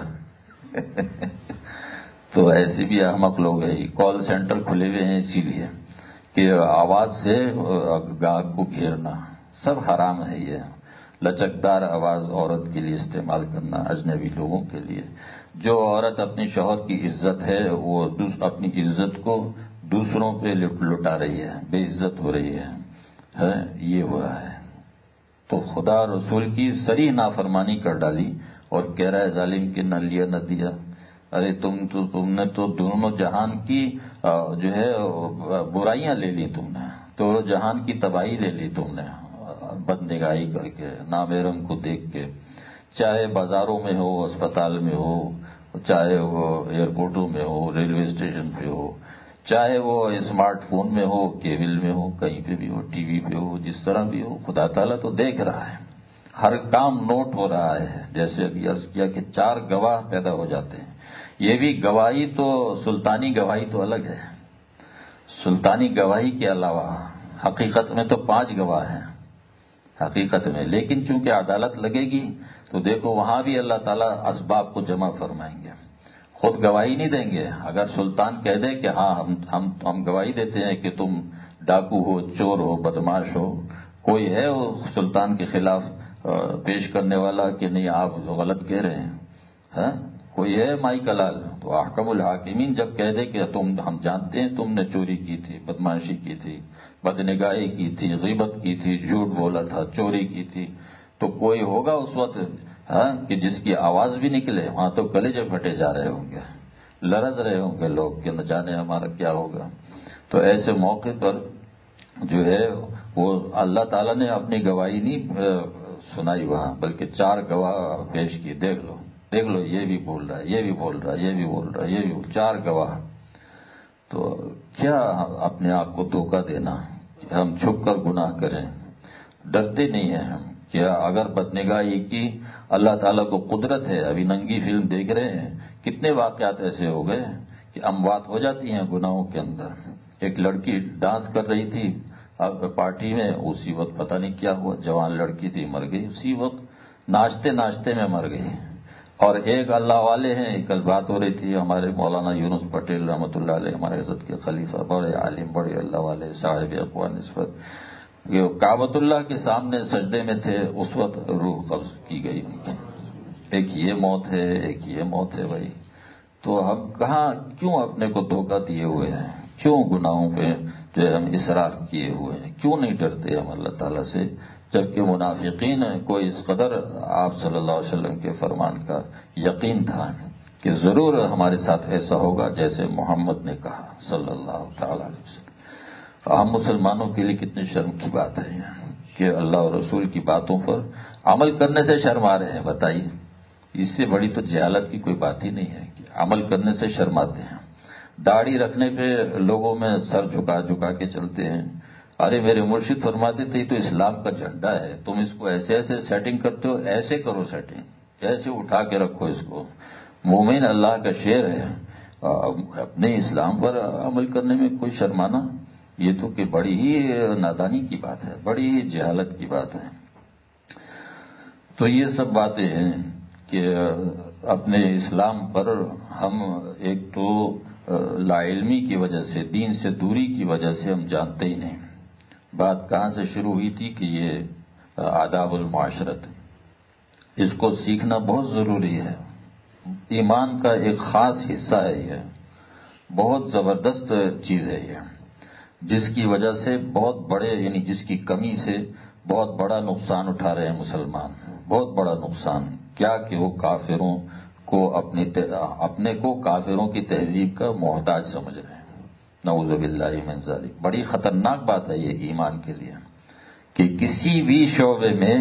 تو ایسے بھی احمق لوگ ہیں. کال سینٹر کھلے ہوئے ہیں اسی لیے کہ آواز سے گاہک کو گھیرنا سب حرام ہے. یہ لچکدار آواز عورت کے لیے استعمال کرنا اجنبی لوگوں کے لیے. جو عورت اپنے شوہر کی عزت ہے وہ اپنی عزت کو دوسروں پہ لٹا رہی ہے، بے عزت ہو رہی ہے، یہ ہو رہا ہے. تو خدا رسول کی صریح نافرمانی کر ڈالی اور کہہ رہا ہے ظالم کہ نہ لیا نہ دیا. ارے تم نے تو دونوں جہان کی جو ہے برائیاں لے لی، تم نے تو جہان کی تباہی لے لی تم نے بد نگاہی کر کے، نامحرم کو دیکھ کے. چاہے بازاروں میں ہو، اسپتال میں ہو، چاہے وہ ایئرپورٹوں میں ہو، ریلوے اسٹیشن پہ ہو، چاہے وہ اسمارٹ فون میں ہو، کیبل میں ہو، کہیں پہ بھی ہو، ٹی وی پہ ہو، جس طرح بھی ہو، خدا تعالیٰ تو دیکھ رہا ہے. ہر کام نوٹ ہو رہا ہے. جیسے ابھی عرض کیا کہ 4 گواہ پیدا ہو جاتے ہیں. یہ بھی گواہی تو سلطانی گواہی تو الگ ہے. سلطانی گواہی کے علاوہ حقیقت میں تو 5 گواہ ہیں حقیقت میں، لیکن چونکہ عدالت لگے گی تو دیکھو وہاں بھی اللہ تعالیٰ اسباب کو جمع فرمائیں گے. خود گواہی نہیں دیں گے. اگر سلطان کہہ دے کہ ہاں ہم گواہی دیتے ہیں کہ تم ڈاکو ہو، چور ہو، بدماش ہو، کوئی ہے وہ سلطان کے خلاف پیش کرنے والا کہ نہیں آپ غلط کہہ رہے ہیں، کوئی ہے مائی کلال، تو احکم الحاکمین جب کہہ دے کہ ہم جانتے ہیں تم نے چوری کی تھی، بدماشی کی تھی، بدنگاہی کی تھی، غیبت کی تھی، جھوٹ بولا تھا، چوری کی تھی، تو کوئی ہوگا اس وقت کہ جس کی آواز بھی نکلے وہاں تو کلیجے پھٹے جا رہے ہوں گے. لرز رہے ہوں گے لوگ کہ نہ جانے ہمارا کیا ہوگا. تو ایسے موقع پر جو ہے وہ اللہ تعالیٰ نے اپنی گواہی نہیں سنائی وہاں، بلکہ 4 گواہ پیش کی. دیکھ لو یہ بھی بول رہا ہے، یہ بھی بول رہا ہے، یہ بھی بول رہا ہے، یہ بھی 4 گواہ. تو کیا اپنے آپ کو دھوکہ دینا کہ ہم چھپ کر گناہ کریں؟ ڈرتے نہیں ہیں ہم کہ اگر بدنگاہی کی اللہ تعالیٰ کو قدرت ہے. ابھی ننگی فلم دیکھ رہے ہیں، کتنے واقعات ایسے ہو گئے کہ اموات ہو جاتی ہیں گناہوں کے اندر. ایک لڑکی ڈانس کر رہی تھی پارٹی میں، اسی وقت پتہ نہیں کیا ہوا، جوان لڑکی تھی، مر گئی اسی وقت، ناچتے ناچتے میں مر گئی. اور ایک اللہ والے ہیں، کل بات ہو رہی تھی ہمارے مولانا یونس پٹیل رحمۃ اللہ علیہ، ہمارے حضرت کے خلیفہ، بڑے عالم، بڑے اللہ والے، صاحب اقوام نسبت، کعبۃ اللہ کے سامنے سجدے میں تھے، اس وقت روح قبض کی گئی ان کی. ایک یہ موت ہے، ایک یہ موت ہے بھائی. تو ہم کہاں کیوں اپنے کو دھوکہ دیے ہوئے ہیں؟ کیوں گناہوں پہ جو ہے ہم اصرار کیے ہوئے ہیں؟ کیوں نہیں ڈرتے ہم اللہ تعالیٰ سے؟ جبکہ منافقین کو اس قدر آپ صلی اللہ علیہ وسلم کے فرمان کا یقین تھا کہ ضرور ہمارے ساتھ ایسا ہوگا جیسے محمد نے کہا صلی اللہ تعالی علیہ وسلم. ہم مسلمانوں کے لیے کتنی شرم کی بات ہے کہ اللہ اور رسول کی باتوں پر عمل کرنے سے شرما رہے ہیں. بتائیے، اس سے بڑی تو جہالت کی کوئی بات ہی نہیں ہے کہ عمل کرنے سے شرماتے ہیں. داڑھی رکھنے پہ لوگوں میں سر جھکا جھکا کے چلتے ہیں. ارے میرے مرشد فرماتے تھے یہ تو اسلام کا جھنڈا ہے، تم اس کو ایسے ایسے سیٹنگ کرتے ہو، ایسے کرو سیٹنگ، ایسے اٹھا کے رکھو اس کو. مومن اللہ کا شعر ہے، اپنے اسلام پر عمل کرنے میں کوئی شرمانا، یہ تو کہ بڑی ہی نادانی کی بات ہے، بڑی ہی جہالت کی بات ہے. تو یہ سب باتیں ہیں کہ اپنے اسلام پر ہم ایک تو لا علمی کی وجہ سے، دین سے دوری کی وجہ سے ہم جانتے ہی نہیں. بات کہاں سے شروع ہوئی تھی کہ یہ آداب المعاشرت، اس کو سیکھنا بہت ضروری ہے. ایمان کا ایک خاص حصہ ہے، یہ بہت زبردست چیز ہے یہ، جس کی وجہ سے بہت بڑے، یعنی جس کی کمی سے بہت بڑا نقصان اٹھا رہے ہیں مسلمان. بہت بڑا نقصان کیا کہ وہ کافروں کو اپنے کو کافروں کی تہذیب کا محتاج سمجھ رہے ہیں. نعوذ باللہ من ذالک. بڑی خطرناک بات ہے یہ ایمان کے لیے کہ کسی بھی شعبے میں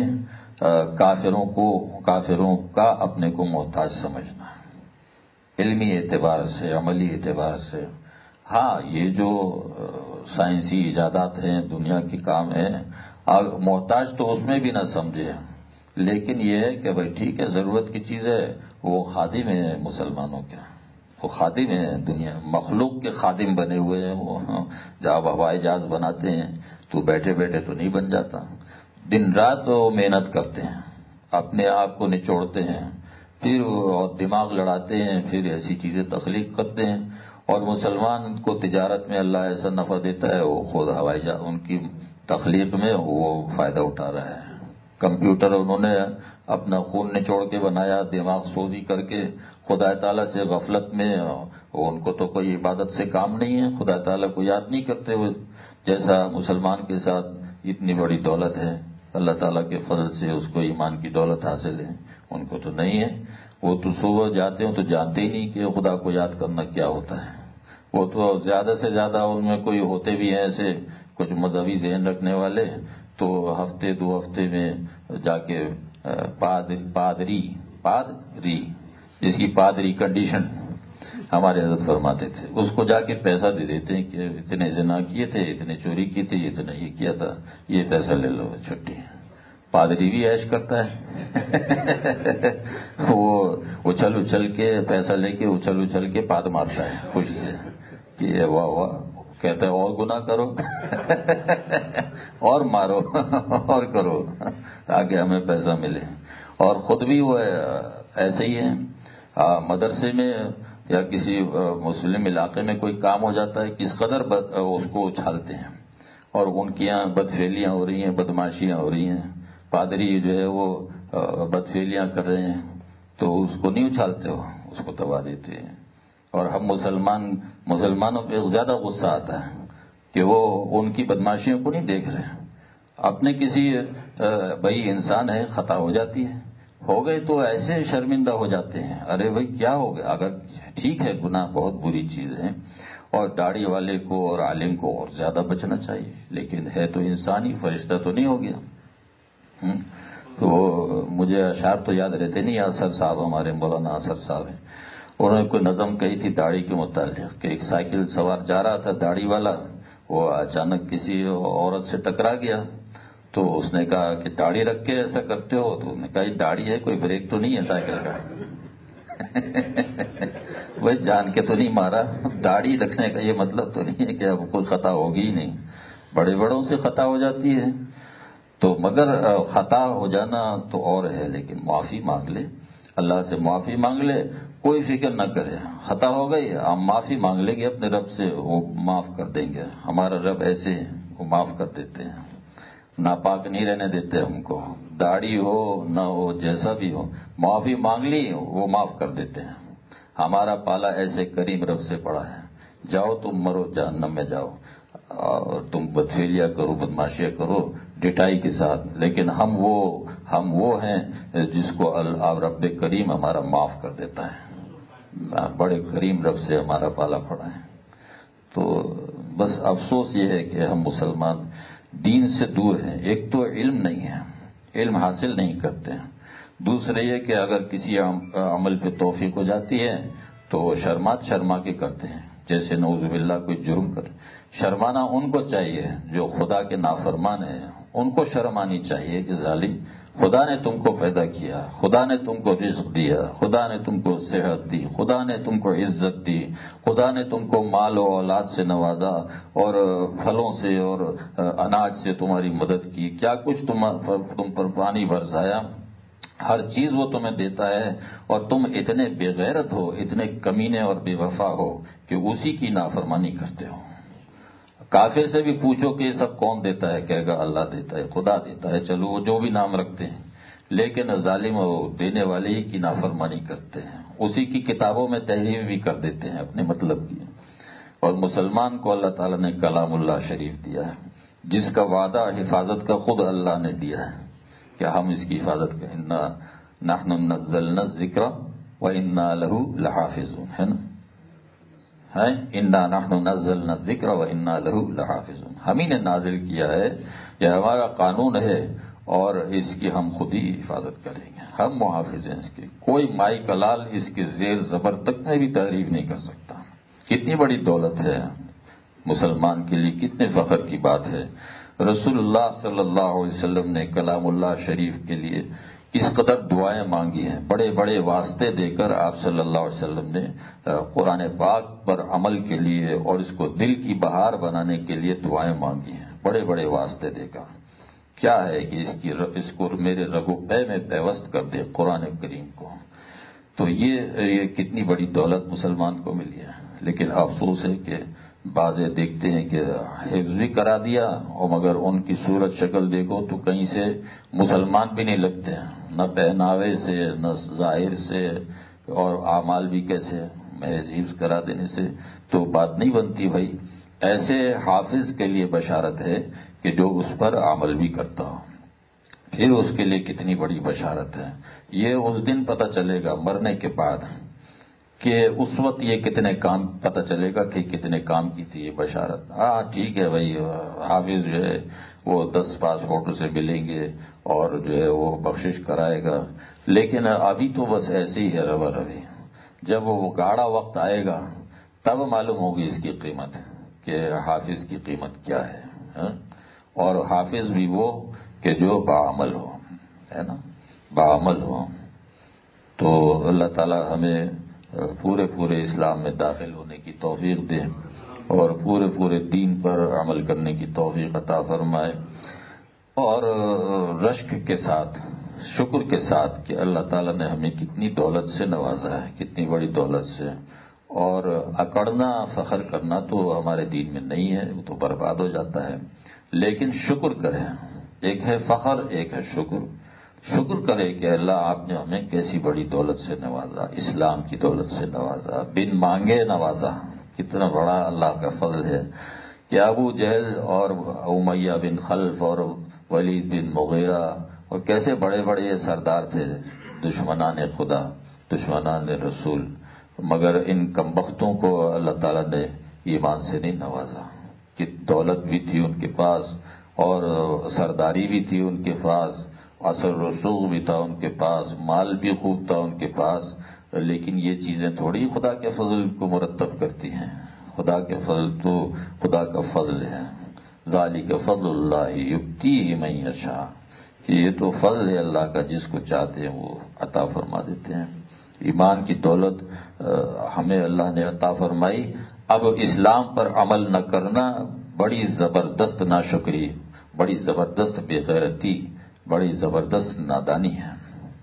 کافروں کا اپنے کو محتاج سمجھنا، علمی اعتبار سے، عملی اعتبار سے. ہاں یہ جو سائنسی ایجادات ہیں، دنیا کے کام ہیں، محتاج تو اس میں بھی نہ سمجھے، لیکن یہ ہے کہ بھائی ٹھیک ہے، ضرورت کی چیز ہے، وہ خادم ہے مسلمانوں کے، وہ خادم ہیں، دنیا مخلوق کے خادم بنے ہوئے ہیں. وہ جب ہوائی جہاز بناتے ہیں تو بیٹھے بیٹھے تو نہیں بن جاتا، دن رات وہ محنت کرتے ہیں، اپنے آپ کو نچوڑتے ہیں، پھر اور دماغ لڑاتے ہیں، پھر ایسی چیزیں تخلیق کرتے ہیں. اور مسلمان کو تجارت میں اللہ ایسا نفع دیتا ہے، وہ خود ہوائی جہاز ان کی تخلیق میں وہ فائدہ اٹھا رہا ہے. کمپیوٹر انہوں نے اپنا خون نچوڑ کے بنایا، دماغ سوزی کر کے. خدا تعالیٰ سے غفلت میں ان کو تو کوئی عبادت سے کام نہیں ہے، خدا تعالیٰ کو یاد نہیں کرتے ہوئے. جیسا مسلمان کے ساتھ اتنی بڑی دولت ہے، اللہ تعالیٰ کے فضل سے اس کو ایمان کی دولت حاصل ہے، ان کو تو نہیں ہے. وہ تو صبح جاتے ہوں تو جانتے ہی نہیں کہ خدا کو یاد کرنا کیا ہوتا ہے. وہ تو زیادہ سے زیادہ ان میں کوئی ہوتے بھی ہیں ایسے کچھ مذہبی ذہن رکھنے والے، تو ہفتے 2 ہفتے میں جا کے پادری جس کی پادری کنڈیشن ہمارے حضرت فرماتے تھے، اس کو جا کے پیسہ دے دیتے ہیں کہ اتنے زنا کیے تھے، اتنے چوری کی تھی، اتنا یہ کیا تھا، یہ پیسہ لے لو، چھٹی. پادری بھی عیش کرتا ہے وہ اچھل کے پیسہ لے کے اچھل کے پاد مارتا ہے خوشی سے کہ واہ واہ، کہتا ہے اور گناہ کرو اور مارو اور کرو تاکہ ہمیں پیسہ ملے. اور خود بھی وہ ایسے ہی ہے. مدرسے میں یا کسی مسلم علاقے میں کوئی کام ہو جاتا ہے، کس قدر اس کو اچھالتے ہیں، اور ان کی یہاں بدفعلیاں ہو رہی ہیں، بدماشیاں ہو رہی ہیں، پادری جو ہے وہ بدفعلیاں کر رہے ہیں تو اس کو نہیں اچھالتے ہو، اس کو دبا دیتے ہیں. اور ہم مسلمانوں پہ زیادہ غصہ آتا ہے کہ وہ ان کی بدماشیوں کو نہیں دیکھ رہے. اپنے کسی بھائی انسان ہے، خطا ہو جاتی ہے، ہو گئے تو ایسے شرمندہ ہو جاتے ہیں، ارے بھائی کیا ہو گیا؟ اگر ٹھیک ہے گناہ بہت بری چیز ہے اور داڑھی والے کو اور عالم کو اور زیادہ بچنا چاہیے، لیکن ہے تو انسانی، فرشتہ تو نہیں ہو گیا۔ تو مجھے اشعار تو یاد رہتے نہیں، اثر صاحب ہمارے مولانا اثر صاحب ہیں، انہوں نے کوئی نظم کہی تھی داڑھی کے متعلق کہ ایک سائیکل سوار جا رہا تھا داڑھی والا، وہ اچانک کسی عورت سے ٹکرا گیا، تو اس نے کہا کہ داڑھی رکھ کے ایسا کرتے ہو؟ تو انہوں نے کہا یہ داڑھی ہے، کوئی بریک تو نہیں ہے سائیکل کا؟ وہ جان کے تو نہیں مارا، داڑھی رکھنے کا یہ مطلب تو نہیں ہے کہ اب کوئی خطا ہوگی ہی نہیں، بڑے بڑوں سے خطا ہو جاتی ہے، تو مگر خطا ہو جانا تو اور ہے، لیکن معافی مانگ لے، اللہ سے معافی مانگ لے، کوئی فکر نہ کرے، خطا ہو گئی ہم معافی مانگ لیں گے اپنے رب سے، وہ معاف کر دیں گے، ہمارا رب ایسے وہ معاف کر دیتے ہیں، ناپاک نہیں رہنے دیتے ہم کو، داڑھی ہو نہ ہو جیسا بھی ہو، معافی مانگ لی وہ معاف کر دیتے ہیں، ہمارا پالا ایسے کریم رب سے پڑا ہے، جاؤ تم مرو جہنم میں جاؤ، اور تم بدفعلیاں کرو بدماشیاں کرو ڈٹائی کے ساتھ، لیکن ہم وہ ہیں جس کو رب کریم ہمارا معاف کر دیتا ہے، بڑے کریم رب سے ہمارا پالا پڑا ہے۔ تو بس افسوس یہ ہے کہ ہم مسلمان دین سے دور ہیں، ایک تو علم نہیں ہے، علم حاصل نہیں کرتے ہیں، دوسرے یہ کہ اگر کسی عمل پہ توفیق ہو جاتی ہے تو شرما کے کرتے ہیں، جیسے نعوذ باللہ کوئی جرم کر، شرمانا ان کو چاہیے جو خدا کے نافرمان ہیں، ان کو شرم آنی چاہیے کہ ظالم خدا نے تم کو پیدا کیا، خدا نے تم کو رزق دیا، خدا نے تم کو صحت دی، خدا نے تم کو عزت دی، خدا نے تم کو مال و اولاد سے نوازا اور پھلوں سے اور اناج سے تمہاری مدد کی، کیا کچھ تم پر پانی برسایا، ہر چیز وہ تمہیں دیتا ہے، اور تم اتنے بے غیرت ہو، اتنے کمینے اور بے وفا ہو کہ اسی کی نافرمانی کرتے ہو۔ کافر سے بھی پوچھو کہ یہ سب کون دیتا ہے، کہے گا اللہ دیتا ہے، خدا دیتا ہے، چلو وہ جو بھی نام رکھتے ہیں، لیکن ظالم وہ دینے والے ہی کی نافرمانی کرتے ہیں، اسی کی کتابوں میں تحریر بھی کر دیتے ہیں اپنے مطلب کی۔ اور مسلمان کو اللہ تعالیٰ نے کلام اللہ شریف دیا ہے، جس کا وعدہ حفاظت کا خود اللہ نے دیا ہے کہ ہم اس کی حفاظت کریں، انا نحن نزلنا الذکر وانا لہ لحافظون، ہے نا، انا نحن نزلنا الذکر وانا لہ لحافظون، ہم ہی نے نازل کیا ہے، یہ ہمارا قانون ہے اور اس کی ہم خود ہی حفاظت کریں گے، ہم محافظ ہیں اس کے، کوئی مائی کلال اس کے زیر زبر تک میں بھی تعریف نہیں کر سکتا۔ کتنی بڑی دولت ہے مسلمان کے لیے، کتنے فخر کی بات ہے۔ رسول اللہ صلی اللہ علیہ وسلم نے کلام اللہ شریف کے لیے اس قدر دعائیں مانگی ہیں، بڑے بڑے واسطے دے کر آپ صلی اللہ علیہ وسلم نے قرآن پاک پر عمل کے لیے اور اس کو دل کی بہار بنانے کے لیے دعائیں مانگی ہیں، بڑے بڑے واسطے دے کر۔ کیا ہے کہ اس کو میرے رگو پے میں پیوست کر دے قرآن کریم کو، تو یہ کتنی بڑی دولت مسلمان کو ملی ہے۔ لیکن افسوس ہے کہ بعضے دیکھتے ہیں کہ حفظ بھی کرا دیا، اور مگر ان کی صورت شکل دیکھو تو کہیں سے مسلمان بھی نہیں لگتے ہیں، نہ پہناوے سے نہ ظاہر سے، اور اعمال بھی کیسے، محض حفظ کرا دینے سے تو بات نہیں بنتی بھائی۔ ایسے حافظ کے لیے بشارت ہے کہ جو اس پر عمل بھی کرتا ہو، پھر اس کے لیے کتنی بڑی بشارت ہے۔ یہ اس دن پتہ چلے گا مرنے کے بعد کہ اس وقت یہ کتنے کام پتہ چلے گا کہ کتنے کام کی تھی یہ بشارت۔ ہاں ٹھیک ہے بھائی، حافظ جو ہے وہ 10 پاسپورٹ سے ملیں گے اور جو ہے وہ بخشش کرائے گا، لیکن ابھی تو بس ایسے ہی ہے روا روی، جب وہ گاڑا وقت آئے گا تب معلوم ہوگی اس کی قیمت کہ حافظ کی قیمت کیا ہے، اور حافظ بھی وہ کہ جو باعمل ہو، ہے نا، باعمل ہو۔ تو اللہ تعالی ہمیں پورے اسلام میں داخل ہونے کی توفیق دے اور پورے دین پر عمل کرنے کی توفیق عطا فرمائے، اور رشک کے ساتھ، شکر کے ساتھ کہ اللہ تعالیٰ نے ہمیں کتنی دولت سے نوازا ہے، کتنی بڑی دولت سے، اور اکڑنا فخر کرنا تو ہمارے دین میں نہیں ہے، وہ تو برباد ہو جاتا ہے، لیکن شکر کریں، ایک ہے فخر ایک ہے شکر۔ شکر کرے کہ اللہ آپ نے ہمیں کیسی بڑی دولت سے نوازا، اسلام کی دولت سے نوازا، بن مانگے نوازا، کتنا بڑا اللہ کا فضل ہے کہ ابو جہل اور امیہ بن خلف اور ولید بن مغیرہ اور کیسے بڑے بڑے سردار تھے، دشمنان خدا، دشمنان رسول، مگر ان کمبختوں کو اللہ تعالیٰ نے ایمان سے نہیں نوازا کہ دولت بھی تھی ان کے پاس اور سرداری بھی تھی ان کے پاس، اثر رسوخ بھی تھا ان کے پاس، مال بھی خوب تھا ان کے پاس، لیکن یہ چیزیں تھوڑی خدا کے فضل کو مرتب کرتی ہیں۔ خدا کے فضل تو خدا کا فضل ہے، ذالک فضل اللہ یؤتیہ من یشاء، کہ یہ تو فضل ہے اللہ کا، جس کو چاہتے ہیں وہ عطا فرما دیتے ہیں۔ ایمان کی دولت ہمیں اللہ نے عطا فرمائی، اب اسلام پر عمل نہ کرنا بڑی زبردست ناشکری، بڑی زبردست بے غیرتی، بڑی زبردست نادانی ہے۔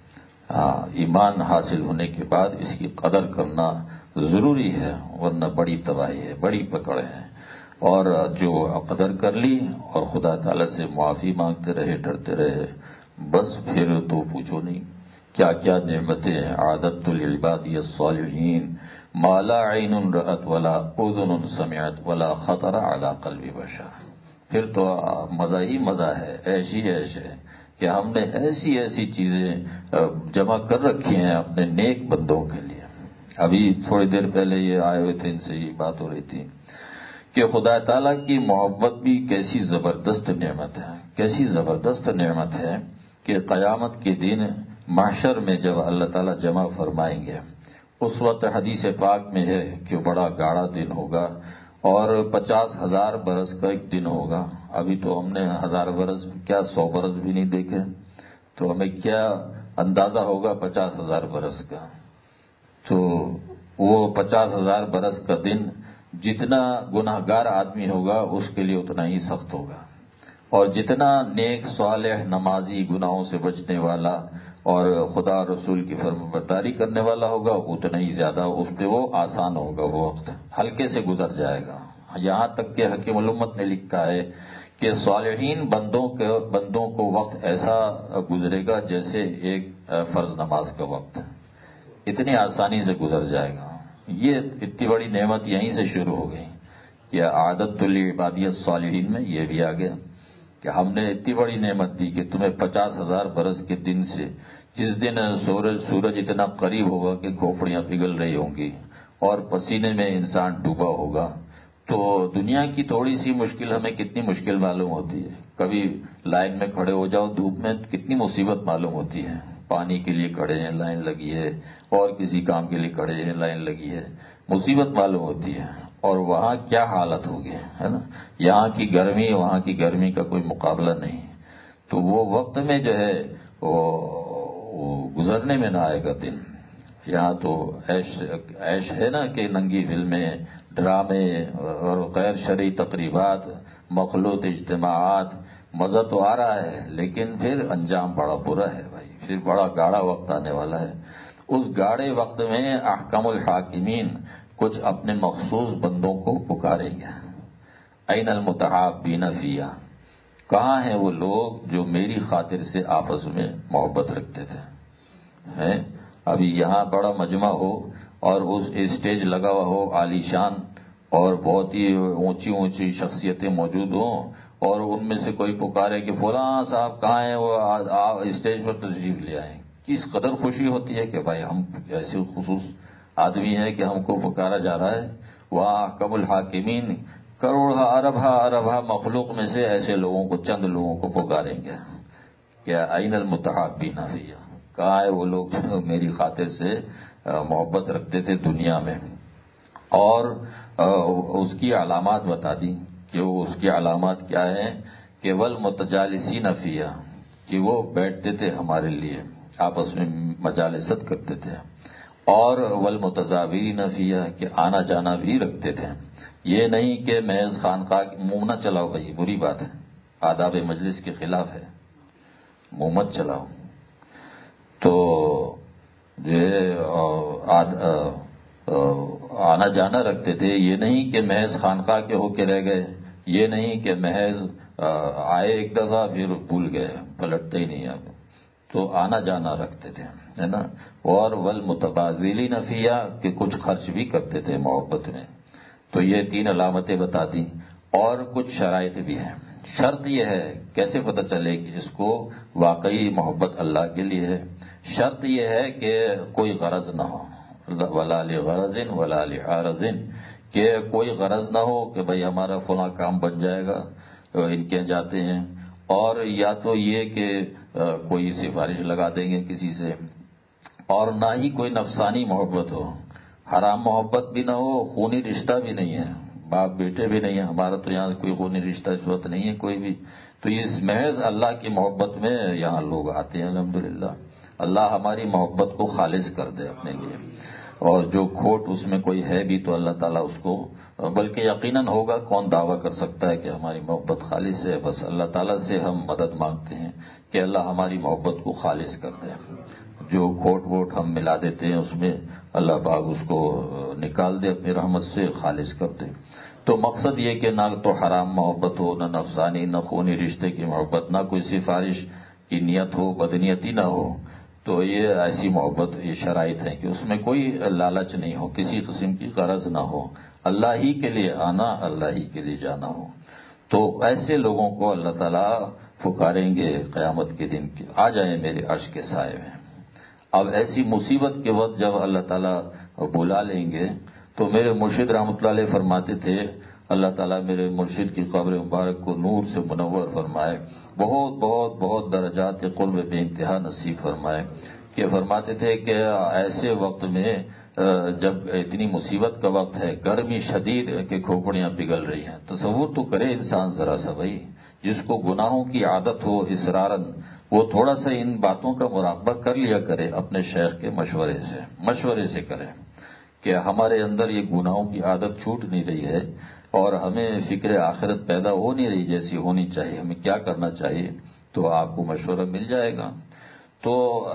ایمان حاصل ہونے کے بعد اس کی قدر کرنا ضروری ہے، ورنہ بڑی تباہی ہے، بڑی پکڑ ہے۔ اور جو قدر کر لی اور خدا تعالی سے معافی مانگتے رہے، ڈرتے رہے، بس پھر تو پوچھو نہیں کیا کیا نعمتیں عادت للعبادی الصالحین ما لا عین رأت ولا اذن سمعت ولا خطر علی قلب بشر۔ پھر تو مزہ ہی مزہ ہے، عیش ہی عیش ہے کہ ہم نے ایسی ایسی چیزیں جمع کر رکھی ہیں اپنے نیک بندوں کے لیے۔ ابھی تھوڑی دیر پہلے یہ آئے ہوئے تھے، ان سے یہ بات ہو رہی تھی کہ خدا تعالیٰ کی محبت بھی کیسی زبردست نعمت ہے، کیسی زبردست نعمت ہے کہ قیامت کے دن محشر میں جب اللہ تعالیٰ جمع فرمائیں گے، اس وقت حدیث پاک میں ہے کہ بڑا گاڑا دن ہوگا اور 50,000 برس کا ایک دن ہوگا۔ ابھی تو ہم نے 1000 برس کیا 100 برس بھی نہیں دیکھے، تو ہمیں کیا اندازہ ہوگا 50,000 برس کا۔ تو وہ 50,000 برس کا دن جتنا گناہگار آدمی ہوگا اس کے لیے اتنا ہی سخت ہوگا، اور جتنا نیک صالح نمازی گناہوں سے بچنے والا اور خدا رسول کی فرمانبرداری کرنے والا ہوگا اتنا ہی زیادہ اس پہ وہ آسان ہوگا، وہ وقت ہلکے سے گزر جائے گا۔ یہاں تک کہ حکیم الامت نے لکھا ہے کہ صالحین بندوں کو وقت ایسا گزرے گا جیسے ایک فرض نماز کا وقت، اتنی آسانی سے گزر جائے گا۔ یہ اتنی بڑی نعمت یہیں سے شروع ہو گئی کہ عادت لعبادیت الصالحین میں یہ بھی آ گیا کہ ہم نے اتنی بڑی نعمت دی کہ تمہیں 50,000 برس کے دن سے، جس دن سورج اتنا قریب ہوگا کہ کھوپڑیاں پگھل رہی ہوں گی اور پسینے میں انسان ڈوبا ہوگا، تو دنیا کی تھوڑی سی مشکل ہمیں کتنی مشکل معلوم ہوتی ہے۔ کبھی لائن میں کھڑے ہو جاؤ دھوپ میں، کتنی مصیبت معلوم ہوتی ہے، پانی کے لیے کھڑے ہیں لائن لگی ہے، اور کسی کام کے لیے کھڑے ہیں لائن لگی ہے، مصیبت معلوم ہوتی ہے۔ اور وہاں کیا حالت ہوگی، ہے نا، یہاں کی گرمی وہاں کی گرمی کا کوئی مقابلہ نہیں۔ تو وہ وقت میں جو ہے وہ گزرنے میں نہ آئے گا دن۔ یہاں تو عیش ہے نا کہ ننگی فلمیں، ڈرامے اور غیر شرعی تقریبات، مخلوط اجتماعات، مزہ تو آ رہا ہے لیکن پھر انجام بڑا برا ہے بھائی، پھر بڑا گاڑا وقت آنے والا ہے۔ اس گاڑے وقت میں احکم الحاکمین کچھ اپنے مخصوص بندوں کو پکاریں گے، این المتحابین فیہ، کہاں ہیں وہ لوگ جو میری خاطر سے آپس میں محبت رکھتے تھے۔ ابھی یہاں بڑا مجمع ہو اور اس اسٹیج لگا ہوا ہو عالی شان اور بہت ہی اونچی اونچی شخصیتیں موجود ہوں، اور ان میں سے کوئی پکارے کہ فلاں صاحب کہاں ہیں، وہ اسٹیج پر تشریف لے آئیں، کس قدر خوشی ہوتی ہے کہ بھائی ہم ایسے خصوص آدمی ہیں کہ ہم کو پکارا جا رہا ہے۔ وہاں احکم الحاکمین کروڑہ اربہ مخلوق میں سے ایسے لوگوں کو، چند لوگوں کو پکاریں گے کہ این المتحابین فیہ، کہاں ہے وہ لوگ جو میری خاطر سے محبت رکھتے تھے دنیا میں۔ اور اس کی علامات بتا دی کہ اس کی علامات کیا ہیں کہ والمتجالسین فیہ، کہ وہ بیٹھتے تھے ہمارے لیے، آپس میں مجالست کرتے تھے، اور والمتزاورین فیہ، کہ آنا جانا بھی رکھتے تھے۔ یہ نہیں کہ محض خانقاہ منہ نہ چلاؤ بھائی، بری بات ہے، آداب مجلس کے خلاف ہے، منہ مت چلاؤ۔ تو آنا جانا رکھتے تھے، یہ نہیں کہ محض خانقاہ کے ہو کے رہ گئے، یہ نہیں کہ محض آئے ایک دفعہ پھر بھول گئے، پلٹتے ہی نہیں اب، تو آنا جانا رکھتے تھے، ہے نا۔ اور والمتبادلین فیہ، کہ کچھ خرچ بھی کرتے تھے محبت میں۔ تو یہ 3 علامتیں بتا دیں، اور کچھ شرائط بھی ہیں۔ شرط یہ ہے، کیسے پتہ چلے کہ اس کو واقعی محبت اللہ کے لیے ہے، شرط یہ ہے کہ کوئی غرض نہ ہو، ولا لغرض ولا لعارض، کہ کوئی غرض نہ ہو کہ بھئی ہمارا فلاں کام بن جائے گا ان کے جاتے ہیں، اور یا تو یہ کہ کوئی سفارش لگا دیں گے کسی سے، اور نہ ہی کوئی نفسانی محبت ہو، حرام محبت بھی نہ ہو، خونی رشتہ بھی نہیں ہے، باپ بیٹے بھی نہیں ہے، ہمارا تو یہاں کوئی خونی رشتہ اس وقت نہیں ہے کوئی بھی، تو اس محض اللہ کی محبت میں یہاں لوگ آتے ہیں الحمدللہ۔ اللہ ہماری محبت کو خالص کر دے اپنے لیے، اور جو کھوٹ اس میں کوئی ہے بھی تو اللہ تعالیٰ اس کو، بلکہ یقیناً ہوگا، کون دعویٰ کر سکتا ہے کہ ہماری محبت خالص ہے؟ بس اللہ تعالیٰ سے ہم مدد مانگتے ہیں کہ اللہ ہماری محبت کو خالص کر دے، جو کھوٹ ووٹ ہم ملا دیتے ہیں اس میں اللہ پاک اس کو نکال دے اپنی رحمت سے، خالص کر دے۔ تو مقصد یہ کہ نہ تو حرام محبت ہو، نہ نفسانی، نہ خونی رشتے کی محبت، نہ کوئی سفارش کی نیت ہو، بدنیتی نہ ہو، تو یہ ایسی محبت، یہ شرائط ہے کہ اس میں کوئی لالچ نہیں ہو، کسی قسم کی غرض نہ ہو، اللہ ہی کے لیے آنا، اللہ ہی کے لیے جانا ہو۔ تو ایسے لوگوں کو اللہ تعالیٰ پکاریں گے قیامت کے دن کہ آ جائیں میرے عرش کے سائے میں۔ اب ایسی مصیبت کے وقت جب اللہ تعالیٰ بلا لیں گے تو میرے مرشد رحمۃ اللہ علیہ فرماتے تھے، اللہ تعالیٰ میرے مرشد کی قبر مبارک کو نور سے منور فرمائے، بہت بہت بہت درجات قرب بے انتہا نصیب فرمائے، کہ فرماتے تھے کہ ایسے وقت میں جب اتنی مصیبت کا وقت ہے، گرمی شدید کہ کھوپڑیاں پگھل رہی ہیں، تصور تو کرے انسان ذرا سا بھائی، جس کو گناہوں کی عادت ہو اصراراً، وہ تھوڑا سا ان باتوں کا مراقبہ کر لیا کرے اپنے شیخ کے مشورے سے کرے کہ ہمارے اندر یہ گناہوں کی عادت چھوٹ نہیں رہی ہے اور ہمیں فکر آخرت پیدا ہو نہیں رہی جیسی ہونی چاہیے، ہمیں کیا کرنا چاہیے، تو آپ کو مشورہ مل جائے گا۔ تو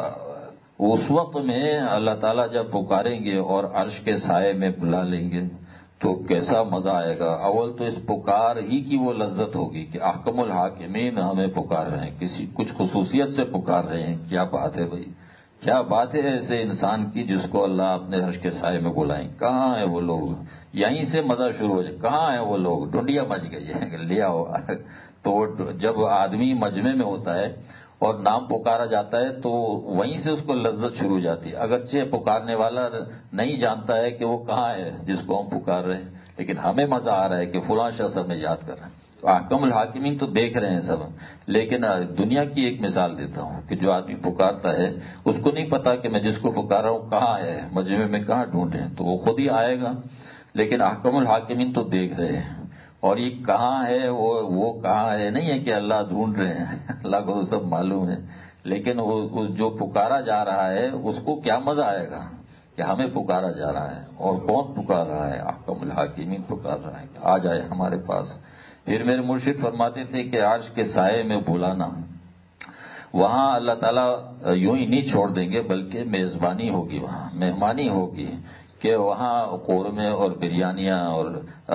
اس وقت میں اللہ تعالیٰ جب پکاریں گے اور عرش کے سائے میں بلا لیں گے تو کیسا مزہ آئے گا۔ اول تو اس پکار ہی کی وہ لذت ہوگی کہ احکم الحاکمین ہمیں پکار رہے ہیں، کسی کچھ خصوصیت سے پکار رہے ہیں، کیا بات ہے بھائی، کیا بات ہے ایسے انسان کی جس کو اللہ اپنے عرش کے سائے میں بلائیں۔ کہاں ہیں وہ لوگ؟ یہیں سے مزہ شروع ہو جائے، کہاں ہیں وہ لوگ؟ ڈنڈیا مچ گئی ہے، لے آؤ۔ تو جب آدمی مجمع میں ہوتا ہے اور نام پکارا جاتا ہے تو وہیں سے اس کو لذت شروع ہو جاتی ہے، اگرچہ پکارنے والا نہیں جانتا ہے کہ وہ کہاں ہے جس کو ہم پکار رہے ہیں، لیکن ہمیں مزہ آ رہا ہے کہ فلاں شخص ہمیں یاد کر رہا ہے۔ احکم الحاکمین تو دیکھ رہے ہیں سب، لیکن دنیا کی ایک مثال دیتا ہوں کہ جو آدمی پکارتا ہے اس کو نہیں پتا کہ میں جس کو پکار رہا ہوں کہاں ہے، مجمع میں کہاں ڈھونڈیں، تو وہ خود ہی آئے گا، لیکن احکم الحاکمین تو دیکھ رہے ہیں، اور یہ کہاں ہے، وہ کہاں ہے نہیں ہے کہ اللہ ڈھونڈ رہے ہیں، اللہ کو تو سب معلوم ہے، لیکن وہ جو پکارا جا رہا ہے اس کو کیا مزہ آئے گا کہ ہمیں پکارا جا رہا ہے، اور کون پکار رہا ہے؟ احکم الحاکمین پکار رہا ہے کہ آ جائے ہمارے پاس۔ پھر میرے مرشد فرماتے تھے کہ عرش کے سائے میں بلانا، وہاں اللہ تعالیٰ یوں ہی نہیں چھوڑ دیں گے بلکہ میزبانی ہوگی، وہاں مہمانی ہوگی کہ وہاں قورمے اور بریانیاں اور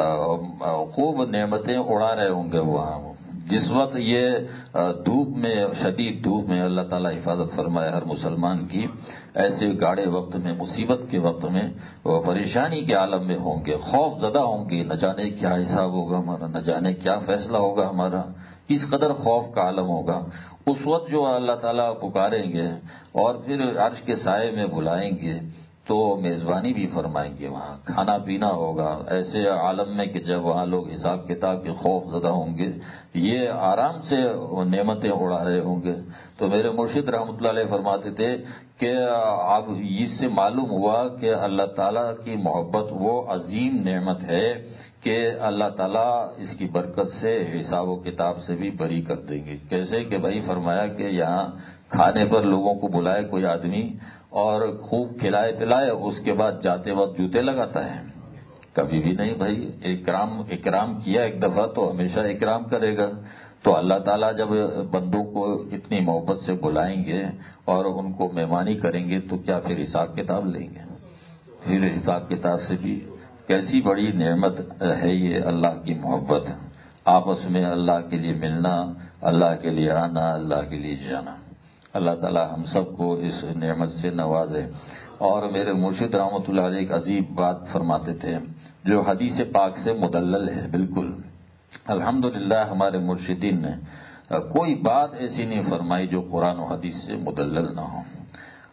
خوب نعمتیں اڑا رہے ہوں گے وہاں۔ جس وقت یہ دھوپ میں، شدید دھوپ میں، اللہ تعالیٰ حفاظت فرمائے ہر مسلمان کی، ایسے گاڑے وقت میں، مصیبت کے وقت میں وہ پریشانی کے عالم میں ہوں گے، خوف زدہ ہوں گے، نہ جانے کیا حساب ہوگا ہمارا، نہ جانے کیا فیصلہ ہوگا ہمارا، اس قدر خوف کا عالم ہوگا۔ اس وقت جو اللہ تعالیٰ پکاریں گے اور پھر عرش کے سائے میں بلائیں گے تو میزبانی بھی فرمائیں گے، وہاں کھانا پینا ہوگا ایسے عالم میں کہ جب وہاں لوگ حساب کتاب کے خوف زدہ ہوں گے، یہ آرام سے نعمتیں اڑا رہے ہوں گے۔ تو میرے مرشد رحمۃ اللہ علیہ فرماتے تھے کہ اب اس سے معلوم ہوا کہ اللہ تعالیٰ کی محبت وہ عظیم نعمت ہے کہ اللہ تعالیٰ اس کی برکت سے حساب و کتاب سے بھی بری کر دیں گے۔ کیسے کہ بھائی فرمایا کہ یہاں کھانے پر لوگوں کو بلائے کوئی آدمی اور خوب کھلائے پلائے، اس کے بعد جاتے وقت جوتے لگاتا ہے؟ کبھی بھی نہیں بھائی، اکرام کیا ایک دفعہ تو ہمیشہ اکرام کرے گا۔ تو اللہ تعالیٰ جب بندوں کو اتنی محبت سے بلائیں گے اور ان کو مہمانی کریں گے تو کیا پھر حساب کتاب لیں گے؟ پھر حساب کتاب سے بھی کیسی بڑی نعمت ہے یہ اللہ کی محبت، آپس میں اللہ کے لیے ملنا، اللہ کے لیے آنا، اللہ کے لیے جانا۔ اللہ تعالی ہم سب کو اس نعمت سے نوازے۔ اور میرے مرشد رحمۃ اللہ علیہ ایک عجیب بات فرماتے تھے جو حدیث پاک سے مدلل ہے بالکل۔ الحمدللہ ہمارے مرشدین نے کوئی بات ایسی نہیں فرمائی جو قرآن و حدیث سے مدلل نہ ہو۔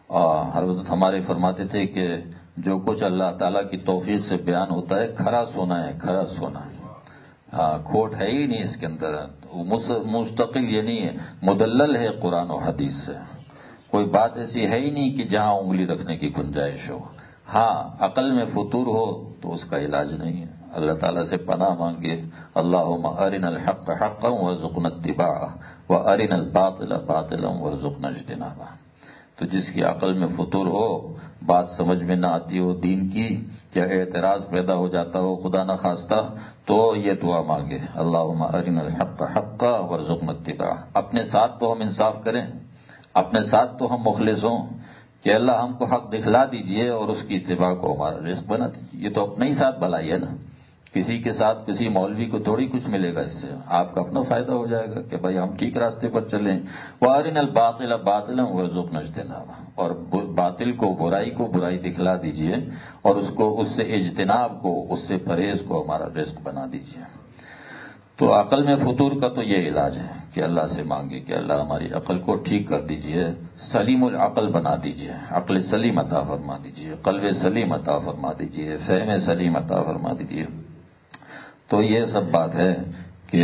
حضرت ہمارے فرماتے تھے کہ جو کچھ اللہ تعالیٰ کی توفیق سے بیان ہوتا ہے کھرا سونا ہے، کھرا سونا ہے، کھوٹ ہے ہی نہیں اس کے اندر، مستقل یہ نہیں ہے، مدلل ہے قرآن و حدیث سے، کوئی بات ایسی ہے ہی نہیں کہ جہاں انگلی رکھنے کی گنجائش ہو۔ ہاں عقل میں فطور ہو تو اس کا علاج نہیں ہے، اللہ تعالیٰ سے پناہ مانگے، اللہم ارنا الحق حقا وارزقنا اتباعہ وارنا الباطل باطلا وارزقنا اجتنابہ۔ تو جس کی عقل میں فطور ہو، بات سمجھ میں نہ آتی ہو دین کی، یا اعتراض پیدا ہو جاتا ہو خدا نہ خواستہ، تو یہ دعا مانگے، اللہم ارنا الحق حقا وارزقنا اتباعہ۔ اپنے ساتھ تو ہم انصاف کریں، اپنے ساتھ تو ہم مخلص ہوں کہ اللہ ہم کو حق دکھلا دیجئے اور اس کی اتباع کو ہمارا رزق بنا دیجئے۔ یہ تو اپنے ہی ساتھ بھلائی ہے نا، کسی کے ساتھ کسی مولوی کو تھوڑی کچھ ملے گا، اس سے آپ کا اپنا فائدہ ہو جائے گا کہ بھائی ہم ٹھیک راستے پر چلیں۔ وَأَرِنَا الْبَاطِلَ بَاطِلًا وَارْزُقْنَا اجْتِنَابَهُ، اور باطل کو برائی دکھلا دیجئے اور اس سے اجتناب کو، اس سے پرہیز کو ہمارا رزق بنا دیجئے۔ تو عقل میں فطور کا تو یہ علاج ہے کہ اللہ سے مانگے کہ اللہ ہماری عقل کو ٹھیک کر دیجئے، سلیم العقل بنا دیجئے، عقل سلیم عطا فرما دیجئے، قلب سلیم عطا فرما دیجئے، فہم سلیم عطا فرما دیجئے۔ تو یہ سب بات ہے کہ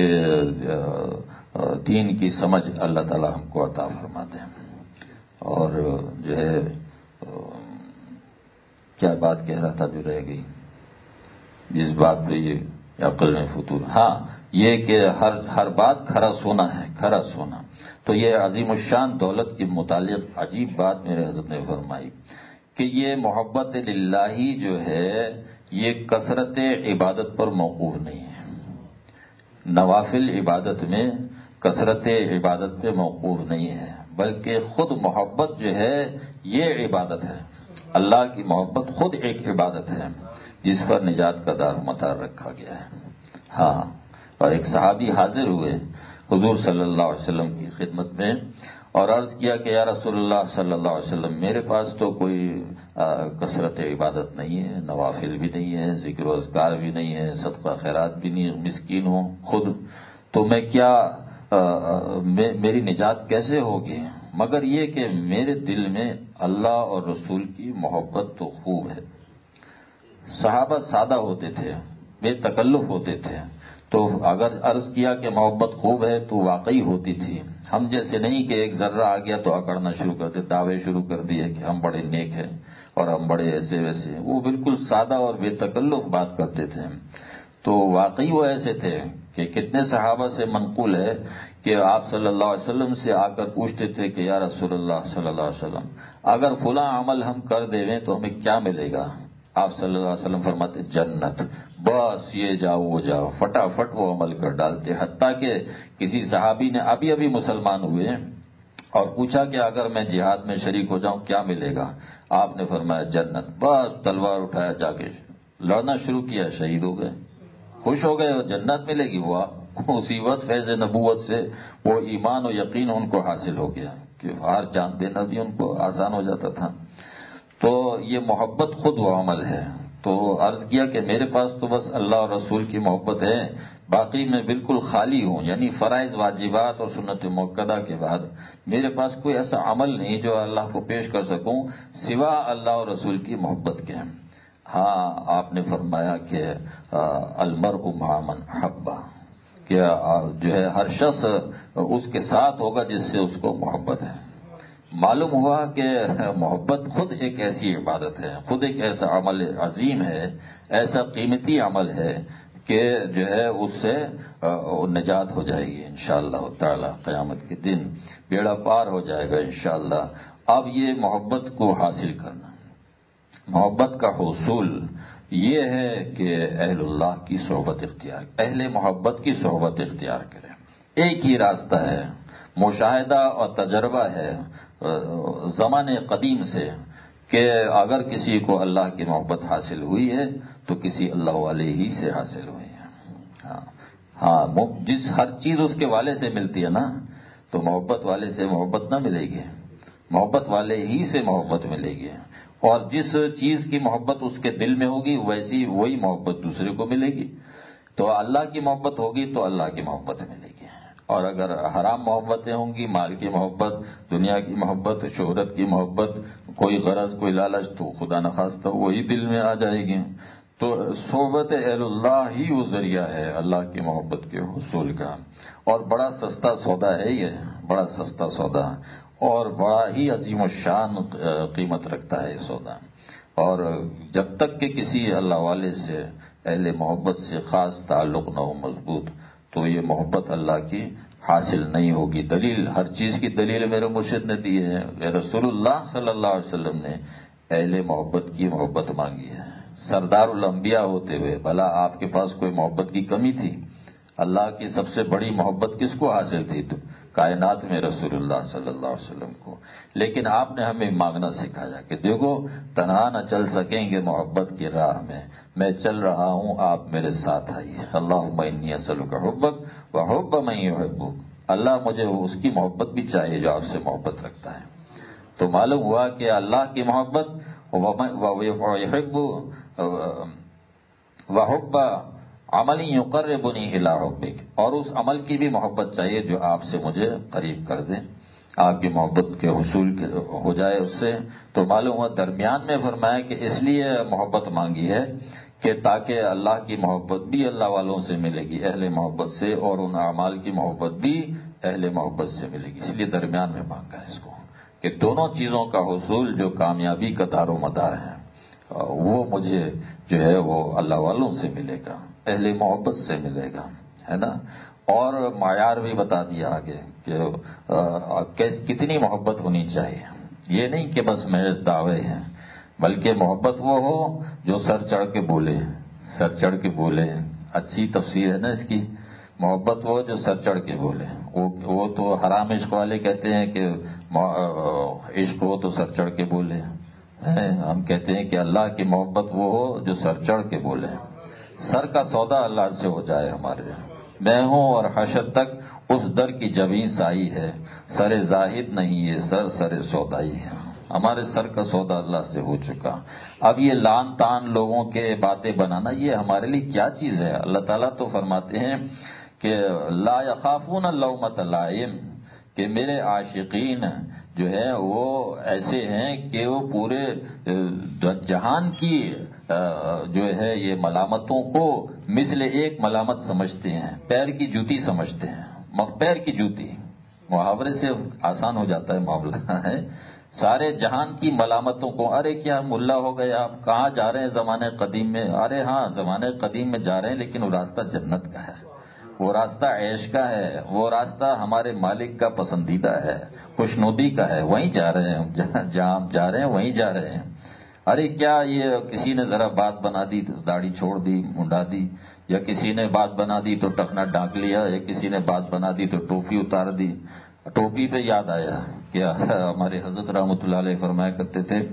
دین کی سمجھ اللہ تعالی ہم کو عطا فرما دے۔ اور جو ہے کیا بات کہہ رہا تھا جو رہ گئی، جس بات پہ یہ عقل میں فطور، ہاں یہ کہ ہر بات کھرا سونا ہے، کھرا سونا۔ تو یہ عظیم الشان دولت کے متعلق عجیب بات میرے حضرت نے فرمائی کہ یہ محبت للہ جو ہے یہ کثرت عبادت پر موقوف نہیں ہے، نوافل عبادت میں کثرت عبادت پہ موقوف نہیں ہے، بلکہ خود محبت جو ہے یہ عبادت ہے، اللہ کی محبت خود ایک عبادت ہے جس پر نجات کا دار مدار رکھا گیا ہے۔ ہاں، اور ایک صحابی حاضر ہوئے حضور صلی اللہ علیہ وسلم کی خدمت میں اور عرض کیا کہ یا رسول اللہ صلی اللہ علیہ وسلم، میرے پاس تو کوئی کثرت عبادت نہیں ہے، نوافل بھی نہیں ہے، ذکر و اذکار بھی نہیں ہے، صدقہ خیرات بھی نہیں، مسکین ہوں خود، تو میں کیا میری نجات کیسے ہوگی؟ مگر یہ کہ میرے دل میں اللہ اور رسول کی محبت تو خوب ہے۔ صحابہ سادہ ہوتے تھے، بے تکلف ہوتے تھے، تو اگر عرض کیا کہ محبت خوب ہے تو واقعی ہوتی تھی۔ ہم جیسے نہیں کہ ایک ذرہ آ گیا تو اکڑنا شروع کر دے، دعوے شروع کر دیے کہ ہم بڑے نیک ہیں اور ہم بڑے ایسے ویسے، وہ بالکل سادہ اور بے تکلف بات کرتے تھے۔ تو واقعی وہ ایسے تھے کہ کتنے صحابہ سے منقول ہے کہ آپ صلی اللہ علیہ وسلم سے آ کر پوچھتے تھے کہ یا رسول اللہ صلی اللہ علیہ وسلم، اگر فلاں عمل ہم کر دیں تو ہمیں کیا ملے گا؟ آپ صلی اللہ علیہ وسلم فرماتے جنت، بس یہ جاؤ وہ جاؤ، فٹافٹ وہ عمل کر ڈالتے۔ حتیٰ کہ کسی صحابی نے ابھی مسلمان ہوئے اور پوچھا کہ اگر میں جہاد میں شریک ہو جاؤں کیا ملے گا؟ آپ نے فرمایا جنت، بس تلوار اٹھایا، جا کے لڑنا شروع کیا، شہید ہو گئے، خوش ہو گئے، جنت ملے گی۔ وہ اسی وقت فیض نبوت سے وہ ایمان و یقین ان کو حاصل ہو گیا کہ ہار جان دینا بھی ان کو آسان ہو جاتا تھا۔ تو یہ محبت خود وہ عمل ہے۔ تو عرض کیا کہ میرے پاس تو بس اللہ اور رسول کی محبت ہے، باقی میں بالکل خالی ہوں، یعنی فرائض واجبات اور سنت مؤکدہ کے بعد میرے پاس کوئی ایسا عمل نہیں جو اللہ کو پیش کر سکوں سوا اللہ اور رسول کی محبت کے۔ ہاں آپ نے فرمایا کہ المرء مع من احب، کہ جو ہے ہر شخص اس کے ساتھ ہوگا جس سے اس کو محبت ہے۔ معلوم ہوا کہ محبت خود ایک ایسی عبادت ہے، خود ایک ایسا عمل عظیم ہے، ایسا قیمتی عمل ہے کہ جو ہے اس سے نجات ہو جائے گی انشاءاللہ تعالی، قیامت کے دن بیڑا پار ہو جائے گا انشاءاللہ۔ اب یہ محبت کو حاصل کرنا، محبت کا حصول یہ ہے کہ اہل اللہ کی صحبت اختیار، اہل محبت کی صحبت اختیار کریں۔ ایک ہی راستہ ہے، مشاہدہ اور تجربہ ہے زمانے قدیم سے کہ اگر کسی کو اللہ کی محبت حاصل ہوئی ہے تو کسی اللہ والے ہی سے حاصل ہوئی ہے۔ ہاں جس ہر چیز اس کے والے سے ملتی ہے نا، تو محبت والے سے محبت نہ ملے گی، محبت والے ہی سے محبت ملے گی، اور جس چیز کی محبت اس کے دل میں ہوگی ویسی وہی محبت دوسرے کو ملے گی۔ تو اللہ کی محبت ہوگی تو اللہ کی محبت ملے گی، اور اگر حرام محبتیں ہوں گی، مال کی محبت، دنیا کی محبت، شہرت کی محبت، کوئی غرض کوئی لالچ تو خدا نخواستہ وہی دل میں آ جائے گی. تو صحبت اہل اللہ ہی وہ ذریعہ ہے اللہ کی محبت کے حصول کا. اور بڑا سستا سودا ہے یہ، بڑا سستا سودا، اور بڑا ہی عظیم الشان قیمت رکھتا ہے یہ سودا. اور جب تک کہ کسی اللہ والے سے اہل محبت سے خاص تعلق نہ ہو مضبوط، تو یہ محبت اللہ کی حاصل نہیں ہوگی. دلیل، ہر چیز کی دلیل میرے مرشد نے دی ہے. رسول اللہ صلی اللہ علیہ وسلم نے اہل محبت کی محبت مانگی ہے. سردار الانبیاء ہوتے ہوئے بھلا آپ کے پاس کوئی محبت کی کمی تھی؟ اللہ کی سب سے بڑی محبت کس کو حاصل تھی؟ تو کائنات میں رسول اللہ صلی اللہ علیہ وسلم کو. لیکن آپ نے ہمیں مانگنا سکھایا کہ دیکھو تنہا نہ چل سکیں گے محبت کی راہ میں چل رہا ہوں، آپ میرے ساتھ آئیے. اللہم انی اسألک حبک وحب من یحبک. اللہ مجھے اس کی محبت بھی چاہیے جو آپ سے محبت رکھتا ہے. تو معلوم ہوا کہ اللہ کی محبت وحب وحب عمل یقربنی الی حبک، اور اس عمل کی بھی محبت چاہیے جو آپ سے مجھے قریب کر دے، آپ کی محبت کے حصول ہو جائے اس سے. تو معلوم ہوا درمیان میں فرمایا کہ اس لیے محبت مانگی ہے کہ تاکہ اللہ کی محبت بھی اللہ والوں سے ملے گی، اہل محبت سے، اور ان اعمال کی محبت بھی اہل محبت سے ملے گی. اس لیے درمیان میں مانگا ہے اس کو کہ دونوں چیزوں کا حصول جو کامیابی کا دار و مدار ہے وہ مجھے جو ہے وہ اللہ والوں سے ملے گا، اہل محبت سے ملے گا، ہے نا. اور معیار بھی بتا دیا آگے کہ کتنی محبت ہونی چاہیے. یہ نہیں کہ بس محض دعوے ہیں، بلکہ محبت وہ ہو جو سر چڑھ کے بولے، سر چڑھ کے بولے. اچھی تفسیر ہے نا اس کی. محبت وہ جو سر چڑھ کے بولے. وہ تو حرام عشق والے کہتے ہیں کہ عشق ہو تو سر چڑھ کے بولے. ہم کہتے ہیں کہ اللہ کی محبت وہ ہو جو سر چڑھ کے بولے. سر کا سودا اللہ سے ہو جائے ہمارے. میں ہوں اور حشر تک اس در کی جبیں سائی ہے، سر زاہد نہیں یہ سر سودائی ہے. ہمارے سر کا سودا اللہ سے ہو چکا. اب یہ لان تان لوگوں کے باتیں بنانا یہ ہمارے لیے کیا چیز ہے؟ اللہ تعالیٰ تو فرماتے ہیں کہ لا یخافون لومۃ لائم، کہ میرے عاشقین جو ہے وہ ایسے ہیں کہ وہ پورے جہان کی جو ہے یہ ملامتوں کو مثل ایک ملامت سمجھتے ہیں، پیر کی جوتی سمجھتے ہیں. پیر کی جوتی محاورے سے آسان ہو جاتا ہے معاملہ ہے. سارے جہان کی ملامتوں کو، ارے کیا ملا ہو گئے آپ، کہاں جا رہے ہیں زمانے قدیم میں؟ ارے ہاں زمانے قدیم میں جا رہے ہیں، لیکن وہ راستہ جنت کا ہے، وہ راستہ عیش کا ہے، وہ راستہ ہمارے مالک کا پسندیدہ ہے، خوشنودی کا ہے. وہیں جا رہے ہیں، جہاں ہم جا رہے ہیں وہیں جا رہے ہیں. ارے کیا یہ کسی نے ذرا بات بنا دی تو داڑھی چھوڑ دی، منڈا دی، یا کسی نے بات بنا دی تو ٹخنا ڈانک لیا، یا کسی نے بات بنا دی تو ٹوپی اتار دی. ٹوپی پہ یاد آیا کہ ہمارے حضرت رحمۃ اللہ علیہ فرمایا کرتے تھے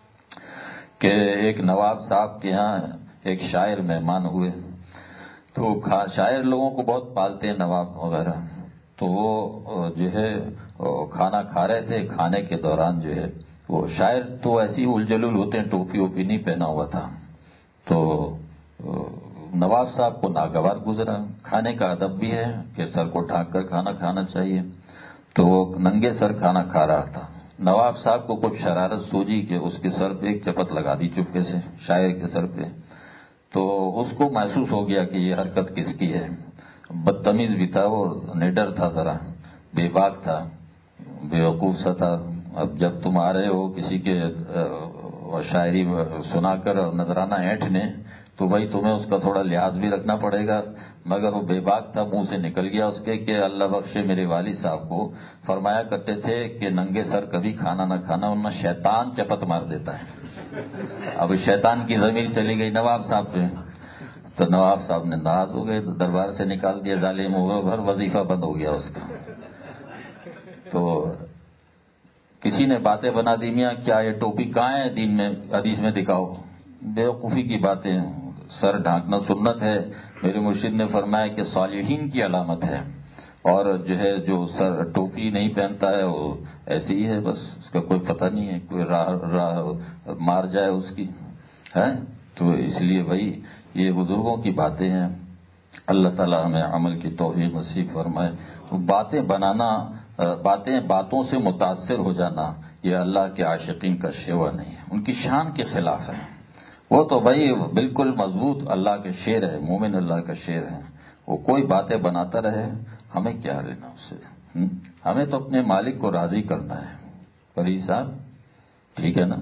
کہ ایک نواب صاحب کے ہاں ایک شاعر مہمان ہوئے. تو شاعر لوگوں کو بہت پالتے ہیں نواب وغیرہ. تو وہ جو ہے کھانا کھا رہے تھے، کھانے کے دوران جو ہے وہ شاعر تو ایسی الجلول ہوتے ہیں، ٹوپی ووپی نہیں پہنا ہوا تھا. تو نواب صاحب کو ناگوار گزرا. کھانے کا ادب بھی ہے کہ سر کو ڈھانک کر کھانا کھانا چاہیے. تو وہ ننگے سر کھانا کھا رہا تھا. نواب صاحب کو کچھ شرارت سوجی کہ اس کے سر پہ ایک چپت لگا دی چپکے سے، شاعر کے سر پہ. تو اس کو محسوس ہو گیا کہ یہ حرکت کس کی ہے. بدتمیز بھی تھا وہ، نڈر تھا، ذرا بے باک تھا، بیوقوف سا تھا. اب جب تم آ رہے ہو کسی کے شاعری سنا کر نذرانہ اینٹنے تو بھائی تمہیں اس کا تھوڑا لحاظ بھی رکھنا پڑے گا. مگر وہ بے باک تھا، منہ سے نکل گیا اس کے کہ اللہ بخشے میرے والد صاحب کو فرمایا کرتے تھے کہ ننگے سر کبھی کھانا نہ کھانا ورنہ شیطان چپت مار دیتا ہے. اب شیطان کی ضمیر چلی گئی نواب صاحب پہ. تو نواب صاحب نے ناراض ہو گئے، تو دربار سے نکال دیا، ظالم ہو گیا، ہر وظیفہ بند ہو گیا اس کا. تو کسی نے باتیں بنا دی، میاں کیا یہ ٹوپی کہاں ہے دین میں، حدیث میں دکھاؤ. بیوقوفی کی باتیں، سر ڈھانکنا سنت ہے. میرے مرشد نے فرمایا کہ صالحین کی علامت ہے، اور جو ہے جو سر ٹوپی نہیں پہنتا ہے وہ ایسے ہی ہے، بس اس کا کوئی پتہ نہیں ہے، کوئی راہ مار جائے اس کی ہے. تو اس لیے بھائی یہ بزرگوں کی باتیں ہیں. اللہ تعالیٰ ہمیں عمل کی توفیق نصیب فرمائے. تو باتیں بنانا، باتوں سے متاثر ہو جانا، یہ اللہ کے عاشقین کا شیوا نہیں ہے، ان کی شان کے خلاف ہے۔ وہ تو بھائی بالکل مضبوط اللہ کے شعر ہے، مومن اللہ کا شعر ہے، وہ کوئی باتیں بناتا رہے، ہمیں کیا لینا اس سے؟ ہمیں تو اپنے مالک کو راضی کرنا ہے۔ پری صاحب ٹھیک ہے نا؟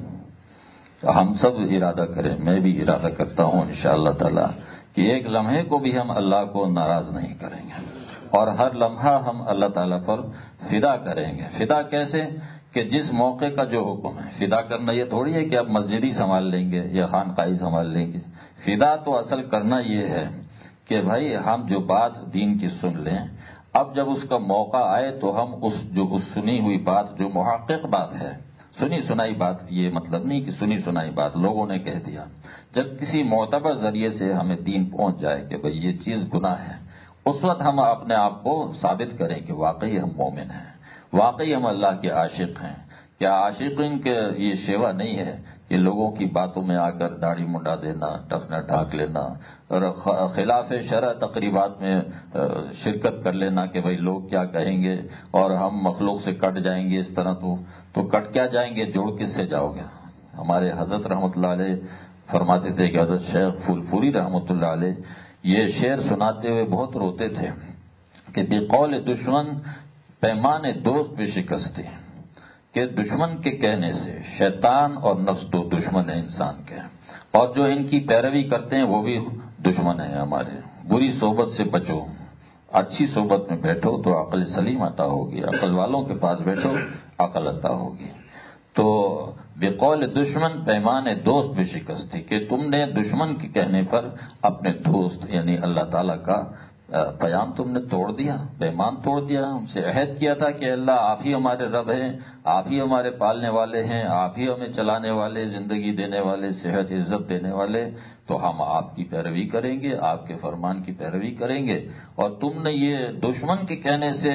تو ہم سب ارادہ کریں، میں بھی ارادہ کرتا ہوں انشاءاللہ تعالی کہ ایک لمحے کو بھی ہم اللہ کو ناراض نہیں کریں گے، اور ہر لمحہ ہم اللہ تعالیٰ پر فدا کریں گے۔ فدا کیسے؟ کہ جس موقع کا جو حکم ہے، فدا کرنا یہ تھوڑی ہے کہ آپ مسجد ہی سنبھال لیں گے یا خانقاہی سنبھال لیں گے۔ فدا تو اصل کرنا یہ ہے کہ بھائی ہم جو بات دین کی سن لیں، اب جب اس کا موقع آئے تو ہم اس سنی ہوئی بات جو محقق بات ہے، سنی سنائی بات، یہ مطلب نہیں کہ سنی سنائی بات لوگوں نے کہہ دیا، جب کسی معتبر ذریعے سے ہمیں دین پہنچ جائے کہ بھئی یہ چیز گناہ ہے، اس وقت ہم اپنے آپ کو ثابت کریں کہ واقعی ہم مومن ہیں، واقعی ہم اللہ کے عاشق ہیں۔ کیا عاشقین کے یہ شیوا نہیں ہے کہ لوگوں کی باتوں میں آ کر داڑھی منڈا دینا، ٹخنا ڈھاک لینا اور خلاف شرع تقریبات میں شرکت کر لینا کہ بھئی لوگ کیا کہیں گے اور ہم مخلوق سے کٹ جائیں گے اس طرح، تو کٹ کیا جائیں گے، جوڑ کس سے جاؤ گے؟ ہمارے حضرت رحمۃ اللہ علیہ فرماتے تھے کہ حضرت شیخ پھول پوری رحمۃ اللہ علیہ یہ شعر سناتے ہوئے بہت روتے تھے کہ بقول دشمن پیمان دوست بھی شکستے، کہ دشمن کے کہنے سے، شیطان اور نفس تو دشمن ہے انسان کے، اور جو ان کی پیروی کرتے ہیں وہ بھی دشمن ہیں ہمارے۔ بری صحبت سے بچو، اچھی صحبت میں بیٹھو تو عقل سلیم عطا ہوگی، عقل والوں کے پاس بیٹھو عقل عطا ہوگی۔ تو بقول دشمن پیمان دوست بھی شکستی، کہ تم نے دشمن کے کہنے پر اپنے دوست یعنی اللہ تعالیٰ کا پیام تم نے توڑ دیا، پیمان توڑ دیا، ہم سے عہد کیا تھا کہ اللہ آپ ہی ہمارے رب ہیں، آپ ہی ہمارے پالنے والے ہیں، آپ ہی ہمیں چلانے والے، زندگی دینے والے، صحت عزت دینے والے، تو ہم آپ کی پیروی کریں گے، آپ کے فرمان کی پیروی کریں گے، اور تم نے یہ دشمن کے کہنے سے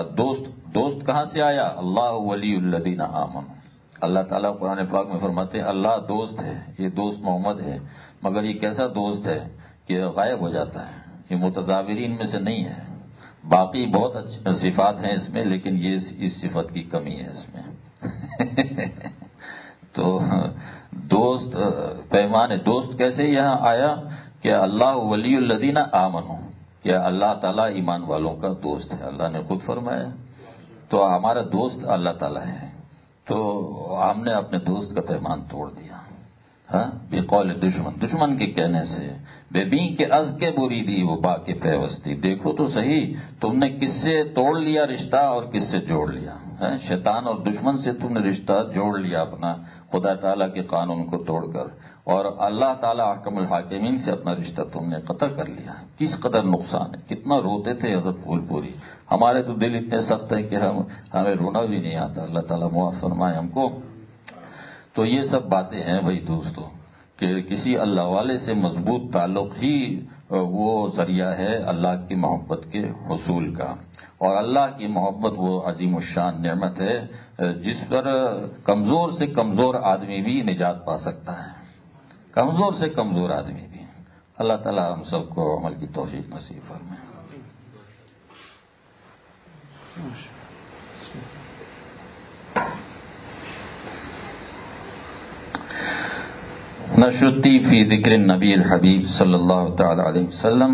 دوست کہاں سے آیا؟ اللہ ولی الذین آمنوا، اللہ تعالیٰ قرآن پاک میں فرماتے ہیں اللہ دوست ہے، یہ دوست محمد ہے، مگر یہ کیسا دوست ہے کہ غائب ہو جاتا ہے، یہ متظاہرین میں سے نہیں ہے، باقی بہت اچھی صفات ہیں اس میں، لیکن یہ اس صفت کی کمی ہے اس میں۔ تو دوست پیمان دوست کیسے یہاں آیا کہ اللہ ولی الذین آمنوا، کہ اللہ تعالیٰ ایمان والوں کا دوست ہے، اللہ نے خود فرمایا، تو ہمارا دوست اللہ تعالیٰ ہے، تو ہم نے اپنے دوست کا پیمان توڑ دیا۔ ہاں بقول دشمن کے کہنے سے، بے بین کے از کے بری دی وہ با کے پیوستی، دیکھو تو صحیح تم نے کس سے توڑ لیا رشتہ اور کس سے جوڑ لیا، شیطان اور دشمن سے تم نے رشتہ جوڑ لیا اپنا، خدا تعالیٰ کے قانون کو توڑ کر، اور اللہ تعالیٰ حکم الحاکمین سے اپنا رشتہ تم نے قطع کر لیا۔ کس قدر نقصان ہے، کتنا روتے تھے حضرت پھول پوری، ہمارے تو دل اتنے سخت ہے کہ ہمیں رونا بھی نہیں آتا، اللہ تعالیٰ معاف فرمائے ہم کو۔ تو یہ سب باتیں ہیں بھائی دوستو، کہ کسی اللہ والے سے مضبوط تعلق ہی وہ ذریعہ ہے اللہ کی محبت کے حصول کا، اور اللہ کی محبت وہ عظیم الشان نعمت ہے جس پر کمزور سے کمزور آدمی بھی نجات پا سکتا ہے، کمزور سے کمزور آدمی بھی۔ اللہ تعالی ہم سب کو عمل کی توفیق نصیب فرمائے۔ نشتی فی ذکر النبی الحبیب صلی اللہ تعالی علیہ وسلم۔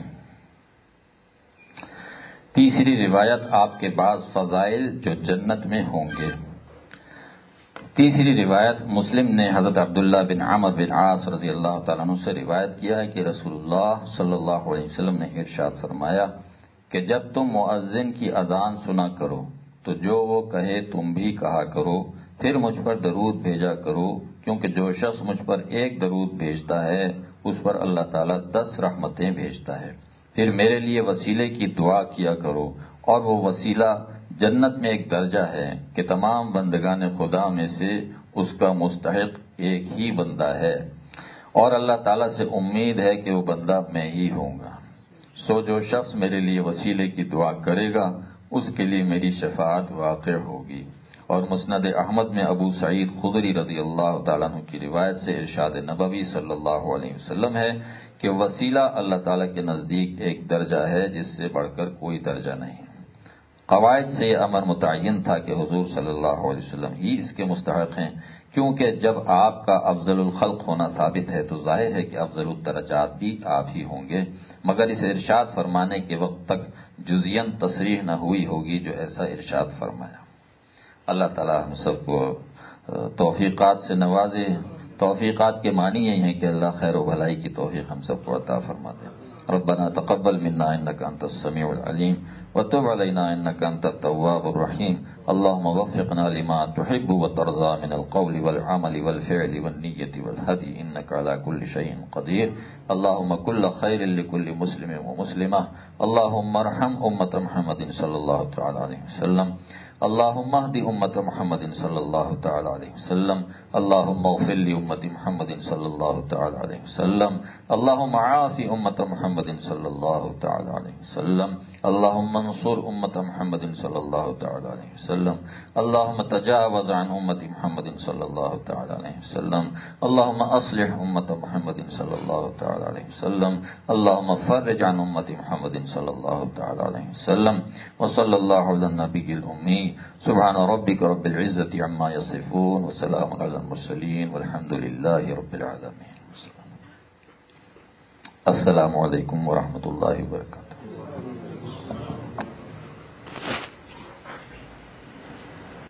تیسری روایت، آپ کے بعض فضائل جو جنت میں ہوں گے۔ تیسری روایت مسلم نے حضرت عبداللہ بن عمرو بن عاص رضی اللہ تعالیٰ عنہ سے روایت کیا ہے کہ رسول اللہ صلی اللہ علیہ وسلم نے ارشاد فرمایا کہ جب تم مؤذن کی اذان سنا کرو تو جو وہ کہے تم بھی کہا کرو، پھر مجھ پر درود بھیجا کرو، کیونکہ جو شخص مجھ پر ایک درود بھیجتا ہے اس پر اللہ تعالیٰ 10 رحمتیں بھیجتا ہے۔ پھر میرے لیے وسیلے کی دعا کیا کرو، اور وہ وسیلہ جنت میں ایک درجہ ہے کہ تمام بندگان خدا میں سے اس کا مستحق ایک ہی بندہ ہے، اور اللہ تعالیٰ سے امید ہے کہ وہ بندہ میں ہی ہوں گا۔ سو جو شخص میرے لیے وسیلے کی دعا کرے گا اس کے لیے میری شفاعت واقع ہوگی۔ اور مسند احمد میں ابو سعید خدری رضی اللہ تعالیٰ عنہ کی روایت سے ارشاد نبوی صلی اللہ علیہ وسلم ہے کہ وسیلہ اللہ تعالیٰ کے نزدیک ایک درجہ ہے جس سے بڑھ کر کوئی درجہ نہیں۔ قواعد سے یہ امر متعین تھا کہ حضور صلی اللہ علیہ وسلم ہی اس کے مستحق ہیں، کیونکہ جب آپ کا افضل الخلق ہونا ثابت ہے تو ظاہر ہے کہ افضل الدرجات بھی آپ ہی ہوں گے، مگر اس ارشاد فرمانے کے وقت تک جزین تصریح نہ ہوئی ہوگی جو ایسا ارشاد فرمایا۔ اللہ تعالی ہم سب کو توفیقات سے نوازے۔ توفیقات کے معنی یہی ہیں کہ اللہ خیر و بھلائی کی توفیق ہم سب کو عطا فرما دے۔ ربنا تقبل منا انك انت السميع العليم وتب علينا انك انت التواب الرحيم اللهم وفقنا لما تحب وترضى من القول والعمل والفعل والنية والهدي انك على كل شيء قدير اللهم كل خير لكل مسلم ومسلمة اللهم ارحم امة محمد صلى الله تعالى عليه وسلم اللهم اهد امة محمد صلى الله تعالى عليه وسلم اللهم اغفر لامة محمد صلى الله تعالى عليه وسلم اللهم عاف امة محمد صلى الله تعالى عليه وسلم اللهم انصر امة محمد صلى الله تعالى عليه وسلم اللهم تجاوز عن امة محمد صلى الله تعالى عليه وسلم اللهم اصلح امة محمد صلى الله تعالى عليه وسلم اللهم فرج عن امة محمد صلى الله تعالى عليه وسلم وصلى الله على النبي الامي سبحان ربك رب العزة عما يصفون وسلام على المرسلين والحمد لله رب العالمين۔ السلام علیکم ورحمۃ اللہ وبرکاتہ۔